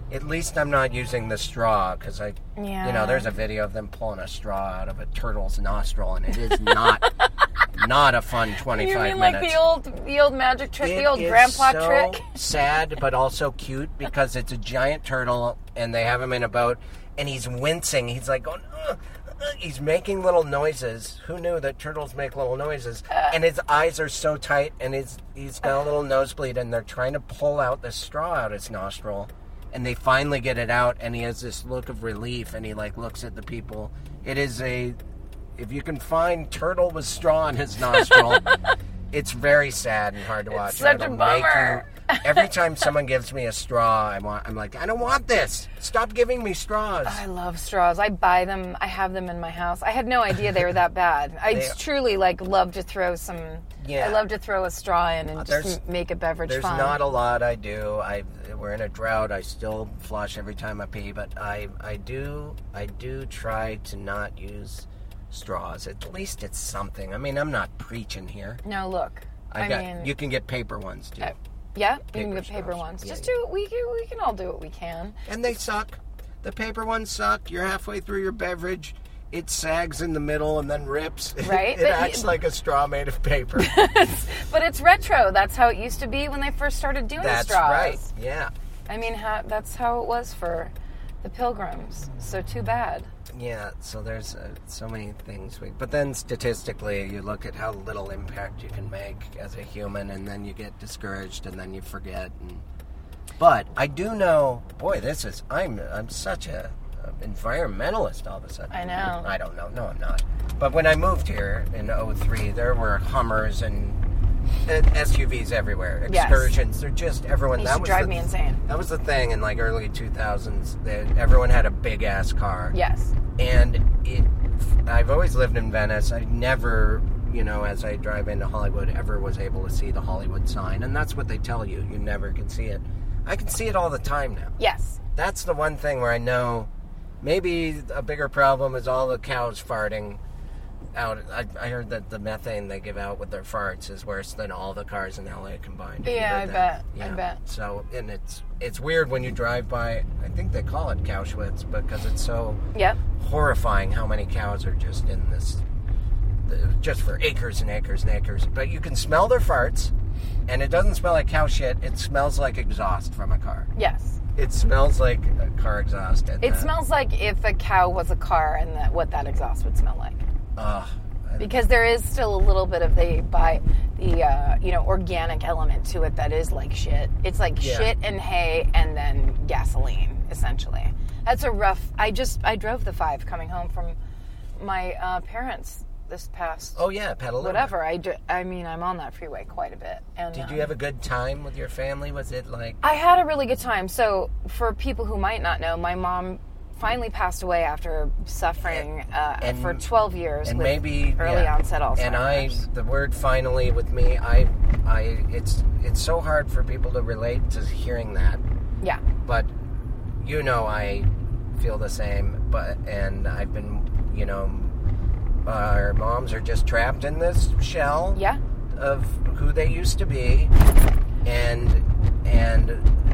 At least I'm not using the straw, because I,
Yeah.
you know, there's a video of them pulling a straw out of a turtle's nostril, and it is not, not a fun twenty-five
You mean
minutes.
like the old, the old magic trick,
It
the old
is
grandpa
so
trick?
sad, but also cute, because it's a giant turtle, and they have him in a boat, and he's wincing. He's like going, ugh, ugh. He's making little noises. Who knew that turtles make little noises?
Uh,
and his eyes are so tight, and his, he's got a little nosebleed, and they're trying to pull out the straw out his nostril. And they finally get it out, and he has this look of relief, and he, like, looks at the people. It is a... If you can find turtle with straw in his nostril, it's very sad and hard to watch.
It's such
It'll
a bummer.
Make you, every time someone gives me a straw, I want, I'm like, I don't want this. Stop giving me straws.
I love straws. I buy them. I have them in my house. I had no idea they were that bad. I
They-
truly, like, love to throw some...
Yeah.
I love to throw a straw in and
There's-
just m- make a beverage
There's
fun.
not a lot I do. I we're in a drought. I still flush every time I pee, but I I do I do try to not use straws. At least it's something. I mean, I'm not preaching here.
No, look.
I,
I
got
mean...
you can get paper ones too.
uh, yeah, you can
paper
get paper
straws.
ones.
Yeah,
Just
yeah.
do... We can, we can all do what we can.
And they suck. The paper ones suck. You're halfway through your beverage. It sags in the middle and then rips.
Right,
it
but
acts
you-
like a straw made of paper.
But it's retro. That's how it used to be when they first started doing
That's
straws.
right. Yeah.
I mean, how, that's how it was for the Pilgrims. So too bad.
Yeah, so there's uh, so many things. We, but then statistically, you look at how little impact you can make as a human, and then you get discouraged, and then you forget. And, but I do know, boy, this is, I'm I'm such a, a environmentalist all of a sudden.
I know.
I don't know. No, I'm not. But when I moved here in oh three, there were Hummers and uh, S U Vs everywhere.
Yes.
Excursions. They're just everyone.
It
that
used to
was
drive
the,
me insane.
That was the thing in like early two thousands. That everyone had a big ass car.
Yes.
And it, I've always lived in Venice. I never, you know, as I drive into Hollywood, ever was able to see the Hollywood sign. And that's what they tell you. You never can see it. I can see it all the time now.
Yes.
That's the one thing where I know maybe a bigger problem is all the cows farting out. I, I heard that the methane they give out with their farts is worse than all the cars in L A combined. Have you
Yeah,
heard
I
that?
bet. I bet.
So, and it's it's weird when you drive by, I think they call it Cowschwitz because it's so
Yep.
horrifying how many cows are just in this, the, just for acres and acres and acres. But you can smell their farts, and it doesn't smell like cow shit. It smells like exhaust from a car.
Yes.
It smells like a car exhaust. And,
It
uh,
smells like if a cow was a car and that, what that exhaust would smell like.
Ugh.
Because there is still a little bit of the by the uh, you know organic element to it that is like shit. It's like
Yeah.
shit and hay and then gasoline essentially. That's a rough. I just I drove the five coming home from my uh, parents this past
Oh yeah, Petaluma.
whatever. I, dr- I mean I'm on that freeway quite a bit. And
Did
um,
you have a good time with your family? Was it like?
I had a really good time. So for people who might not know, my mom finally passed away after suffering uh,
And-
for twelve years
and
with
maybe
early
yeah.
onset Alzheimer's.
And I, the word finally with me, I, I, it's it's so hard for people to relate to hearing that.
yeah.
But you know, I feel the same. But and I've been, you know, our moms are just trapped in this shell
Yeah.
of who they used to be, and and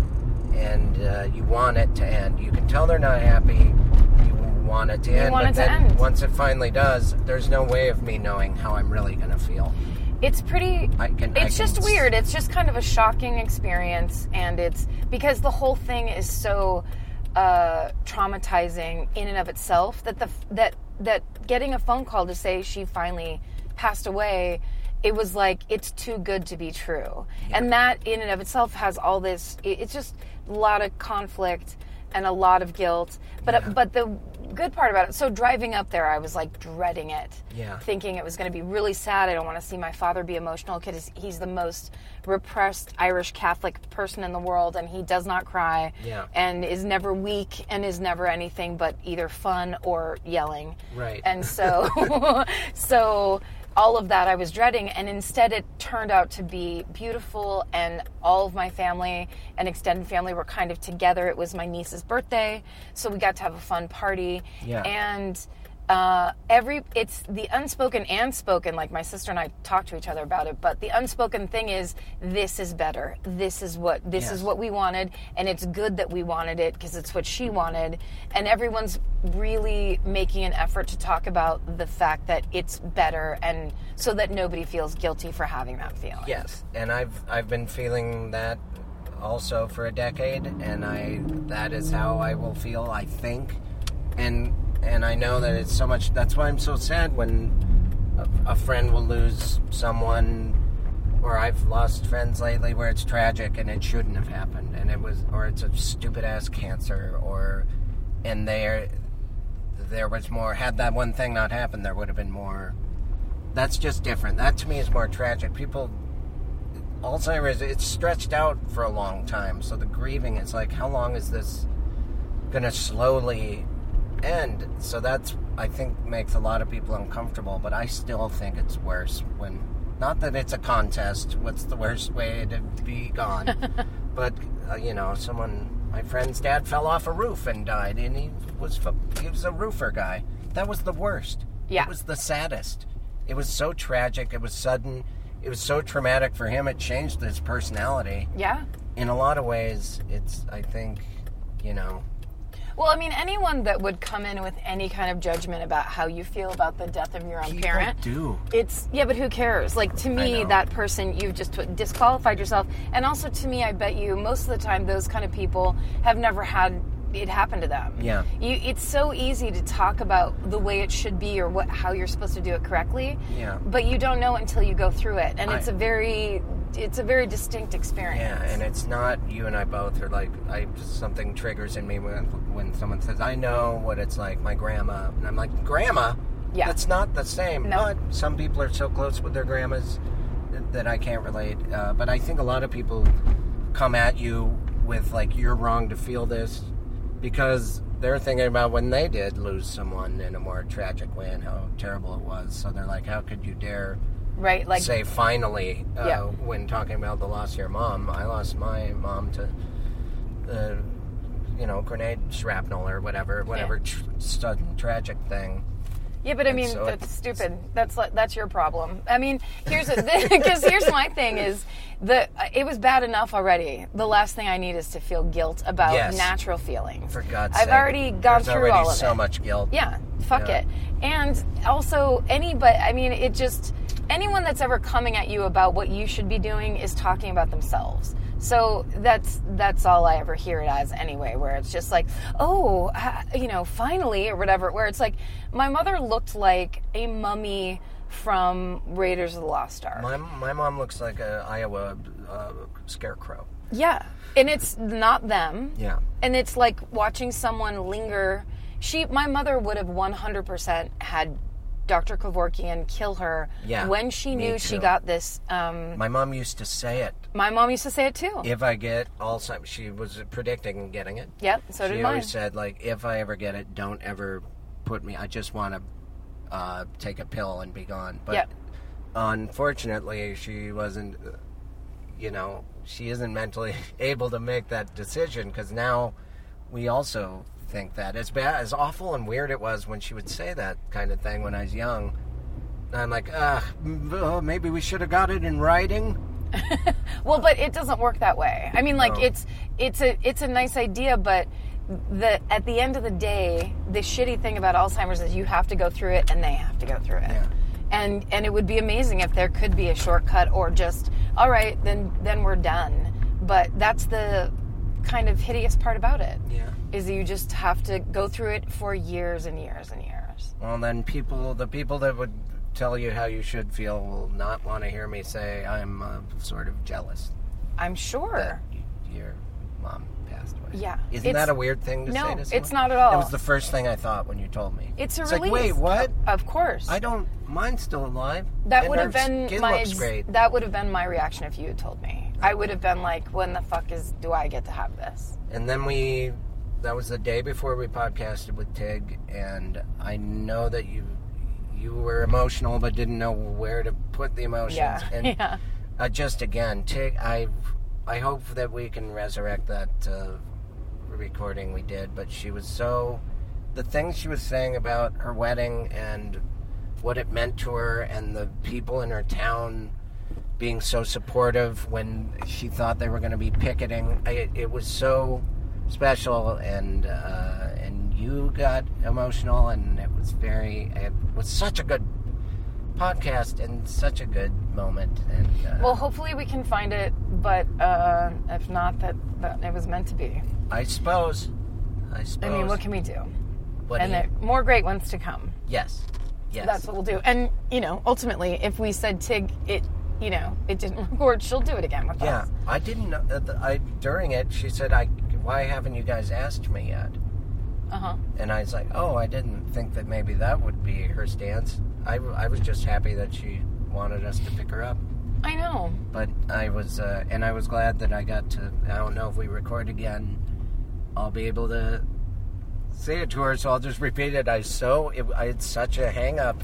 and uh, you want it to end. You can tell they're not happy. You want it to end,
want
but
it to
then
end.
once it finally does, there's no way of me knowing how I'm really going to feel.
It's pretty.
I can- I
it's
can
just
s-
weird. It's just kind of a shocking experience, and it's because the whole thing is so uh, traumatizing in and of itself that the that that getting a phone call to say she finally passed away, it was like it's too good to be true, and that in and of itself has all this. It, it's just a lot of conflict and a lot of guilt. But
Yeah.
but the good part about it. So driving up there, I was like dreading it.
Yeah.
Thinking it was going to be really sad. I don't want to see my father be emotional because he's the most repressed Irish Catholic person in the world, and he does not cry.
Yeah.
And is never weak and is never anything but either fun or yelling.
Right.
And so, so all of that I was dreading, and instead it turned out to be beautiful, and all of my family and extended family were kind of together. It was my niece's birthday, so we got to have a fun party.
Yeah.
And uh, every it's the unspoken and spoken, like my sister and I talk to each other about it, but the unspoken thing is this is better. This is what this
Yes.
is what we wanted, and it's good that we wanted it because it's what she wanted. And everyone's really making an effort to talk about the fact that it's better, and so that nobody feels guilty for having that feeling.
Yes, and I've I've been feeling that also for a decade, and I that is how I will feel, I think. And and I know that it's so much. That's why I'm so sad when a, a friend will lose someone, or I've lost friends lately where it's tragic and it shouldn't have happened, and it was, or it's a stupid ass cancer, or and there there was more. Had that one thing not happened, there would have been more. That's just different. That to me is more tragic. People, Alzheimer's, it's stretched out for a long time, so the grieving is like, how long is this going to slowly end? So that's, I think, makes a lot of people uncomfortable, but I still think it's worse when, not that it's a contest, what's the worst way to be gone, but, uh, you know, someone, my friend's dad fell off a roof and died, and he was, he was a roofer guy. That was the worst.
Yeah.
It was the saddest. It was so tragic, it was sudden, it was so traumatic for him, it changed his personality.
Yeah.
In a lot of ways, it's, I think, you know...
Well, I mean, anyone that would come in with any kind of judgment about how you feel about the death of your own
People
parent,
do.
It's, yeah, but who cares? Like, to me,
know.
that person, you've just disqualified yourself. And also, to me, I bet you, most of the time, those kind of people have never had it happen to them.
Yeah.
You, it's so easy to talk about the way it should be or what how you're supposed to do it correctly.
Yeah.
But you don't know until you go through it. And
I,
it's a very... It's a very distinct experience.
Yeah, and it's not, you and I both are like, I something triggers in me when when someone says, I know what it's like, my grandma. And I'm like, grandma?
Yeah.
That's not the same.
No.
But some people are so close with their grandmas that I can't relate. Uh, but I think a lot of people come at you with, like, you're wrong to feel this because they're thinking about when they did lose someone in a more tragic way and how terrible it was. So they're like, how could you dare...
Right, like
say finally uh,
yeah.
when talking about the loss of your mom. I lost my mom to uh, you know, grenade shrapnel or whatever whatever
Yeah.
tr- sudden tragic thing.
Yeah, but I
And
mean,
so
that's
it's-
stupid. That's like, that's your problem. I mean, here's because here's my thing is the it was bad enough already. The last thing I need is to feel guilt about
Yes.
natural feelings.
For God's
I've
sake.
already gone
There's
through
already
all of
so
it.
much guilt.
Yeah, fuck
Yeah.
it. And also, anybody, I mean, it just, anyone that's ever coming at you about what you should be doing is talking about themselves. So that's that's all I ever hear it as anyway, where it's just like, oh, ha- you know, finally, or whatever, where it's like, my mother looked like a mummy from Raiders of the Lost Ark.
My my mom looks like a Iowa uh, scarecrow.
Yeah, and it's not them.
Yeah.
And it's like watching someone linger. She, my mother would have one hundred percent had Doctor Kevorkian kill her
Yeah,
when she
me
knew she
too.
got this. Um,
My mom used to say it.
my mom used to say it too.
If I get Alzheimer's, she was predicting getting it.
Yep, so did
She
mine.
always said, like, if I ever get it, don't ever put me, I just want to uh, take a pill and be gone. But
Yep.
unfortunately, she wasn't, uh, you know, she isn't mentally able to make that decision because now we also think that as bad, as awful and weird it was when she would say that kind of thing when I was young. I'm like, ugh, oh, maybe we should have got it in writing.
Well, but it doesn't work that way. I mean, like
No.
it's it's a it's a nice idea, but the at the end of the day, the shitty thing about Alzheimer's is you have to go through it, and they have to go through it.
Yeah.
And and it would be amazing if there could be a shortcut, or just all right, then then we're done. But that's the kind of hideous part about it.
Yeah.
Is that you just have to go through it for years and years and years.
Well, then people, the people that would tell you how you should feel will not want to hear me say I'm uh, sort of jealous
I'm sure.
that y- your mom passed away.
Yeah.
Isn't
It's-
that a weird thing to
no,
say to someone?
it's not at all.
It was the first thing I thought when you told me.
It's a
it's
release.
like, wait, what?
Of course.
I don't, mine's still alive.
That
and
would
her
have been
skin
my
looks
ex-
great.
that would have been my reaction if you had told me. I would have been like, when the fuck is do I get to have this?
And then we, that was the day before we podcasted with Tig, and I know that you you were emotional but didn't know where to put the emotions.
Yeah.
And
yeah.
uh, just again, Tig, I I hope that we can resurrect that uh, recording we did, but she was so the things she was saying about her wedding and what it meant to her, and the people in her town being so supportive when she thought they were going to be picketing. I, it was so special, and uh, and you got emotional, and it was very, it was such a good podcast and such a good moment. And uh,
well, hopefully we can find it, but uh, if not, that, that it was meant to be.
I suppose. I suppose.
I mean, what can we do?
What
and
do you,
there more great ones to come.
Yes. Yes.
That's what we'll do. And, you know, ultimately, if we said Tig, it, you know, it didn't record, she'll do it again with
yeah,
us.
Yeah, I didn't know. Uh, I during it, she said, "I why haven't you guys asked me yet?"
Uh-huh.
And I was like, "Oh, I didn't think that maybe that would be her stance. I, I was just happy that she wanted us to pick her up."
I know.
But I was, uh, and I was glad that I got to, I don't know if we record again, I'll be able to say it to her, so I'll just repeat it. I so, it, I had such a hang-up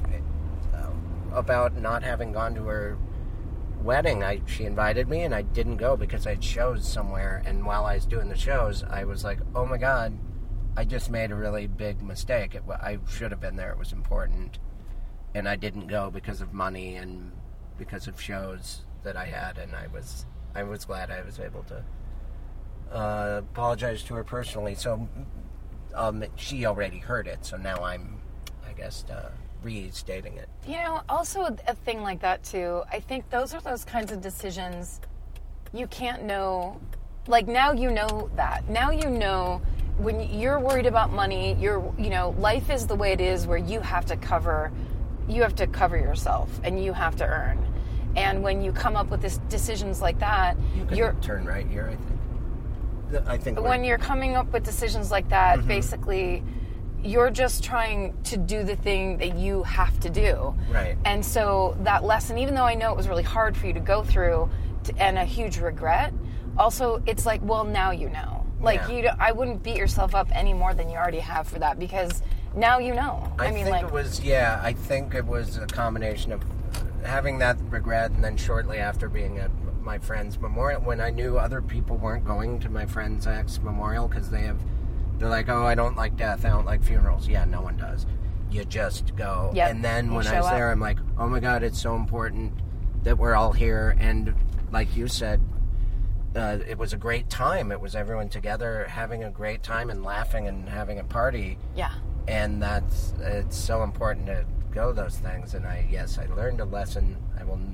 uh, about not having gone to her wedding. I She invited me, and I didn't go because I had shows somewhere, and while I was doing the shows, I was like, oh my God, I just made a really big mistake. It, I should have been there. It was important. And I didn't go because of money and because of shows that I had, and I was I was glad I was able to uh, apologize to her personally. So um, she already heard it, so now I'm, I guess, uh, restating it.
You know, also a thing like that, too, I think those are those kinds of decisions you can't know. Like, now you know that. Now you know when you're worried about money, you're, you know, life is the way it is where you have to cover... you have to cover yourself, and you have to earn. And when you come up with this decisions like that,
you can
you're
turn right here. I think. I think
when you're coming up with decisions like that,
mm-hmm.
basically, you're just trying to do the thing that you have to do.
Right.
And so that lesson, even though I know it was really hard for you to go through, to, and a huge regret, also it's like, well, now you know. Like
yeah.
you, I wouldn't beat yourself up any more than you already have for that, because now you know.
I,
I mean,
think
like
it was yeah. I think it was a combination of having that regret, and then shortly after being at my friend's memorial, when I knew other people weren't going to my friend's ex memorial because they have, they're like, oh, I don't like death, I don't like funerals. Yeah, no one does. You just go.
Yep.
And then
You
when I
show
was there,
up.
I'm like, oh my God, it's so important that we're all here. And like you said, uh, it was a great time. It was everyone together having a great time and laughing and having a party.
yeah.
And that's, it's so important to go those things. And I, yes, I learned a lesson. I will,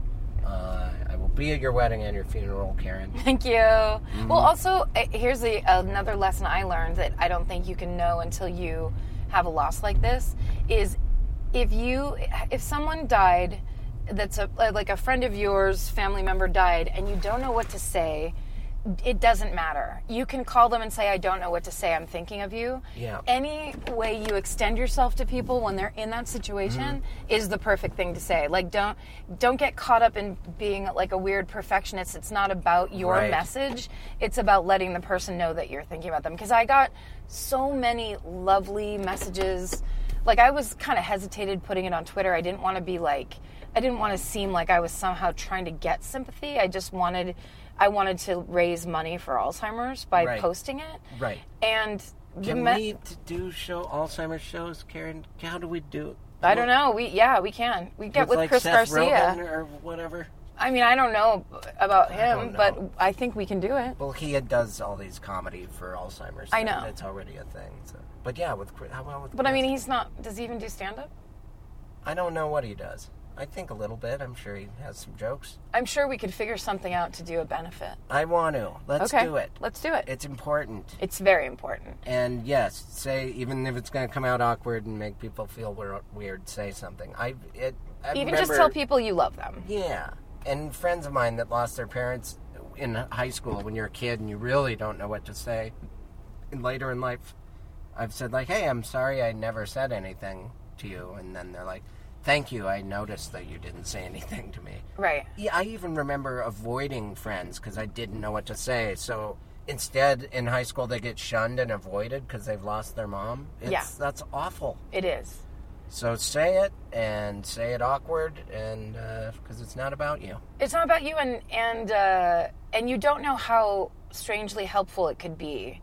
uh, I will be at your wedding and your funeral, Karen.
Thank you. Mm-hmm. Well, also, uh, here's the, another lesson I learned that I don't think you can know until you have a loss like this, is if you, if someone died that's a, like a friend of yours, family member died, and you don't know what to say, it doesn't matter. You can call them and say, I don't know what to say, I'm thinking of you.
Yeah.
Any way you extend yourself to people when they're in that situation mm-hmm. is the perfect thing to say. Like, don't don't get caught up in being like a weird perfectionist. It's not about your
right.
message. It's about letting the person know that you're thinking about them. Because I got so many lovely messages. Like, I was kind of hesitated putting it on Twitter. I didn't want to be like, I didn't want to seem like I was somehow trying to get sympathy. I just wanted... I wanted to raise money for Alzheimer's by
right.
posting it.
Right.
And
can
me-
we do show Alzheimer's shows, Karen? How do we do it?
I don't know. We yeah, we can. We get with,
with like
Chris
Seth
Garcia
Rogen or whatever.
I mean, I don't know about him,
know.
but I think we can do it.
Well, he does all these comedy for Alzheimer's.
I know.
It's already a thing. So. But yeah, with how about with
But
Chris?
I mean, he's not. Does he even do stand up?
I don't know what he does. I think a little bit. I'm sure he has some jokes.
I'm sure we could figure something out to do a benefit.
I want to. Let's
okay.
do it.
Let's do it.
It's important.
It's very important.
And yes, say, even if it's going to come out awkward and make people feel weird, say something. I it. I
even
remember,
just tell people you love them.
Yeah. And friends of mine that lost their parents in high school, when you're a kid and you really don't know what to say, and later in life, I've said like, hey, I'm sorry I never said anything to you. And then they're like, thank you, I noticed that you didn't say anything to me.
Right.
Yeah, I even remember avoiding friends because I didn't know what to say. So instead, in high school, they get shunned and avoided because they've lost their mom. It's,
yeah.
That's awful.
It is.
So say it, and say it awkward, and because uh, it's not about you.
It's not about you, and and uh, and you don't know how strangely helpful it could be.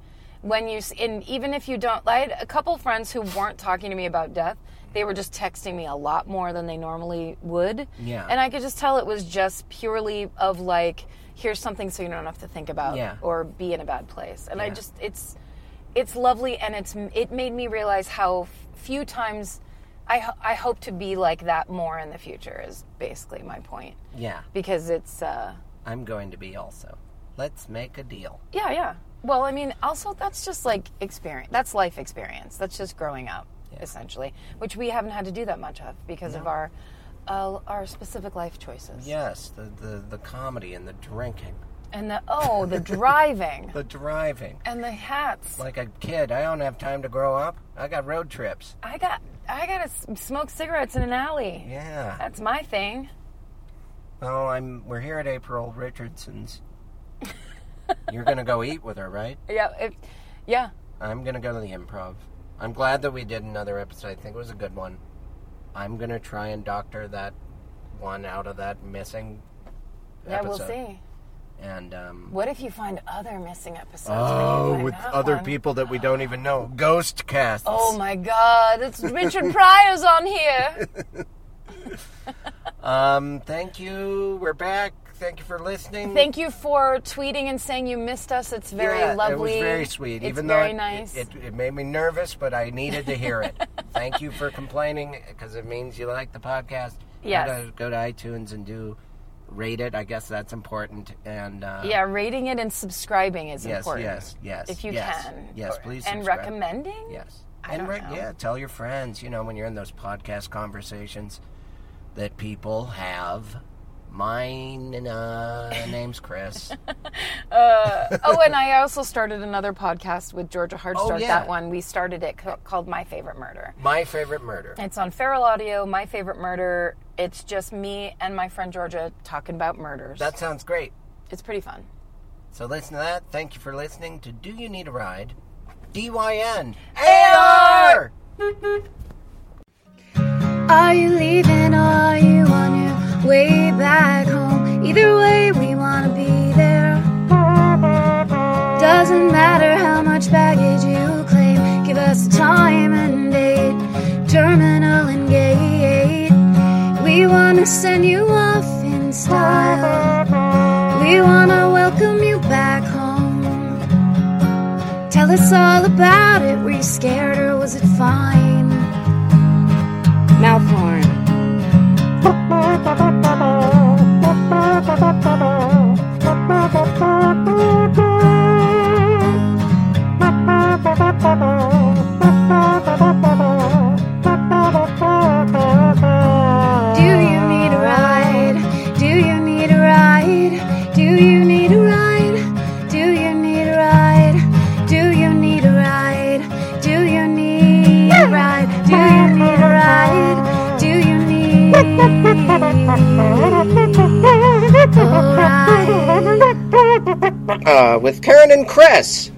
when you, and even if you don't, I had a couple friends who weren't talking to me about death. They were just texting me a lot more than they normally would.
Yeah.
And I could just tell it was just purely of like, here's something so you don't have to think about
yeah.
or be in a bad place. And
yeah.
I just, it's, it's lovely, and it's it made me realize how few times I, I hope to be like that more in the future is basically my point.
Yeah.
Because it's... Uh,
I'm going to be also. Let's make a deal.
Yeah, yeah. Well, I mean, also that's just like experience. That's life experience. That's just growing up, yeah. essentially, which we haven't had to do that much of because no. of our uh, our specific life choices.
Yes, the, the, the comedy and the drinking.
And the, oh, the driving.
the driving.
And the hats.
Like a kid, I don't have time to grow up. I got road trips.
I got I got to smoke cigarettes in an alley.
Yeah.
That's my thing.
Well, I'm. We're here at April Richardson's. You're going to go eat with her, right?
Yeah. It, yeah.
I'm going to go to the Improv. I'm glad that we did another episode. I think it was a good one. I'm going to try and doctor that one out of that missing
yeah,
episode.
Yeah, we'll see.
And um,
what if you find other missing episodes?
Oh, with other one? people that we don't even know. Ghost casts.
Oh, my God. It's Richard Pryor's on here.
um, thank you. We're back. Thank you for listening.
Thank you for tweeting and saying you missed us. It's very
yeah,
lovely.
It was very sweet.
It's
Even
very
though it,
nice.
It, it, it made me nervous, but I needed to hear it. Thank you for complaining, because it means you like the podcast.
Yes.
Go to, go to iTunes and do rate it. I guess that's important. And uh,
yeah, rating it and subscribing is
yes,
important.
Yes, yes,
if you
yes.
can.
Yes, please
And
subscribe.
recommending?
Yes.
I
and
don't
re-
know.
Yeah, tell your friends, you know, when you're in those podcast conversations that people have. Mine uh, name's Chris.
uh, oh, and I also started another podcast with Georgia Hardstark.
Oh, yeah.
That one, we started it co- called My Favorite Murder.
My Favorite Murder.
It's on Feral Audio, My Favorite Murder. It's just me and my friend Georgia talking about murders.
That sounds great.
It's pretty fun.
So listen to that. Thank you for listening to Do You Need a Ride? D Y N A R!
Are you leaving or are you on your way back home? Either way, we want to be there. Doesn't matter how much baggage you claim. Give us a time and date, terminal and gate. We want to send you off in style. We want to welcome you back home. Tell us all about it. Were you scared or was it fine? Mouth horn. Do you need a ride? Do you need a ride? Do you need a ride? Do you need a ride? Do you need a ride? Do you need a ride? Do you need a ride? Do you need a ride?
Uh, with Karen and Chris.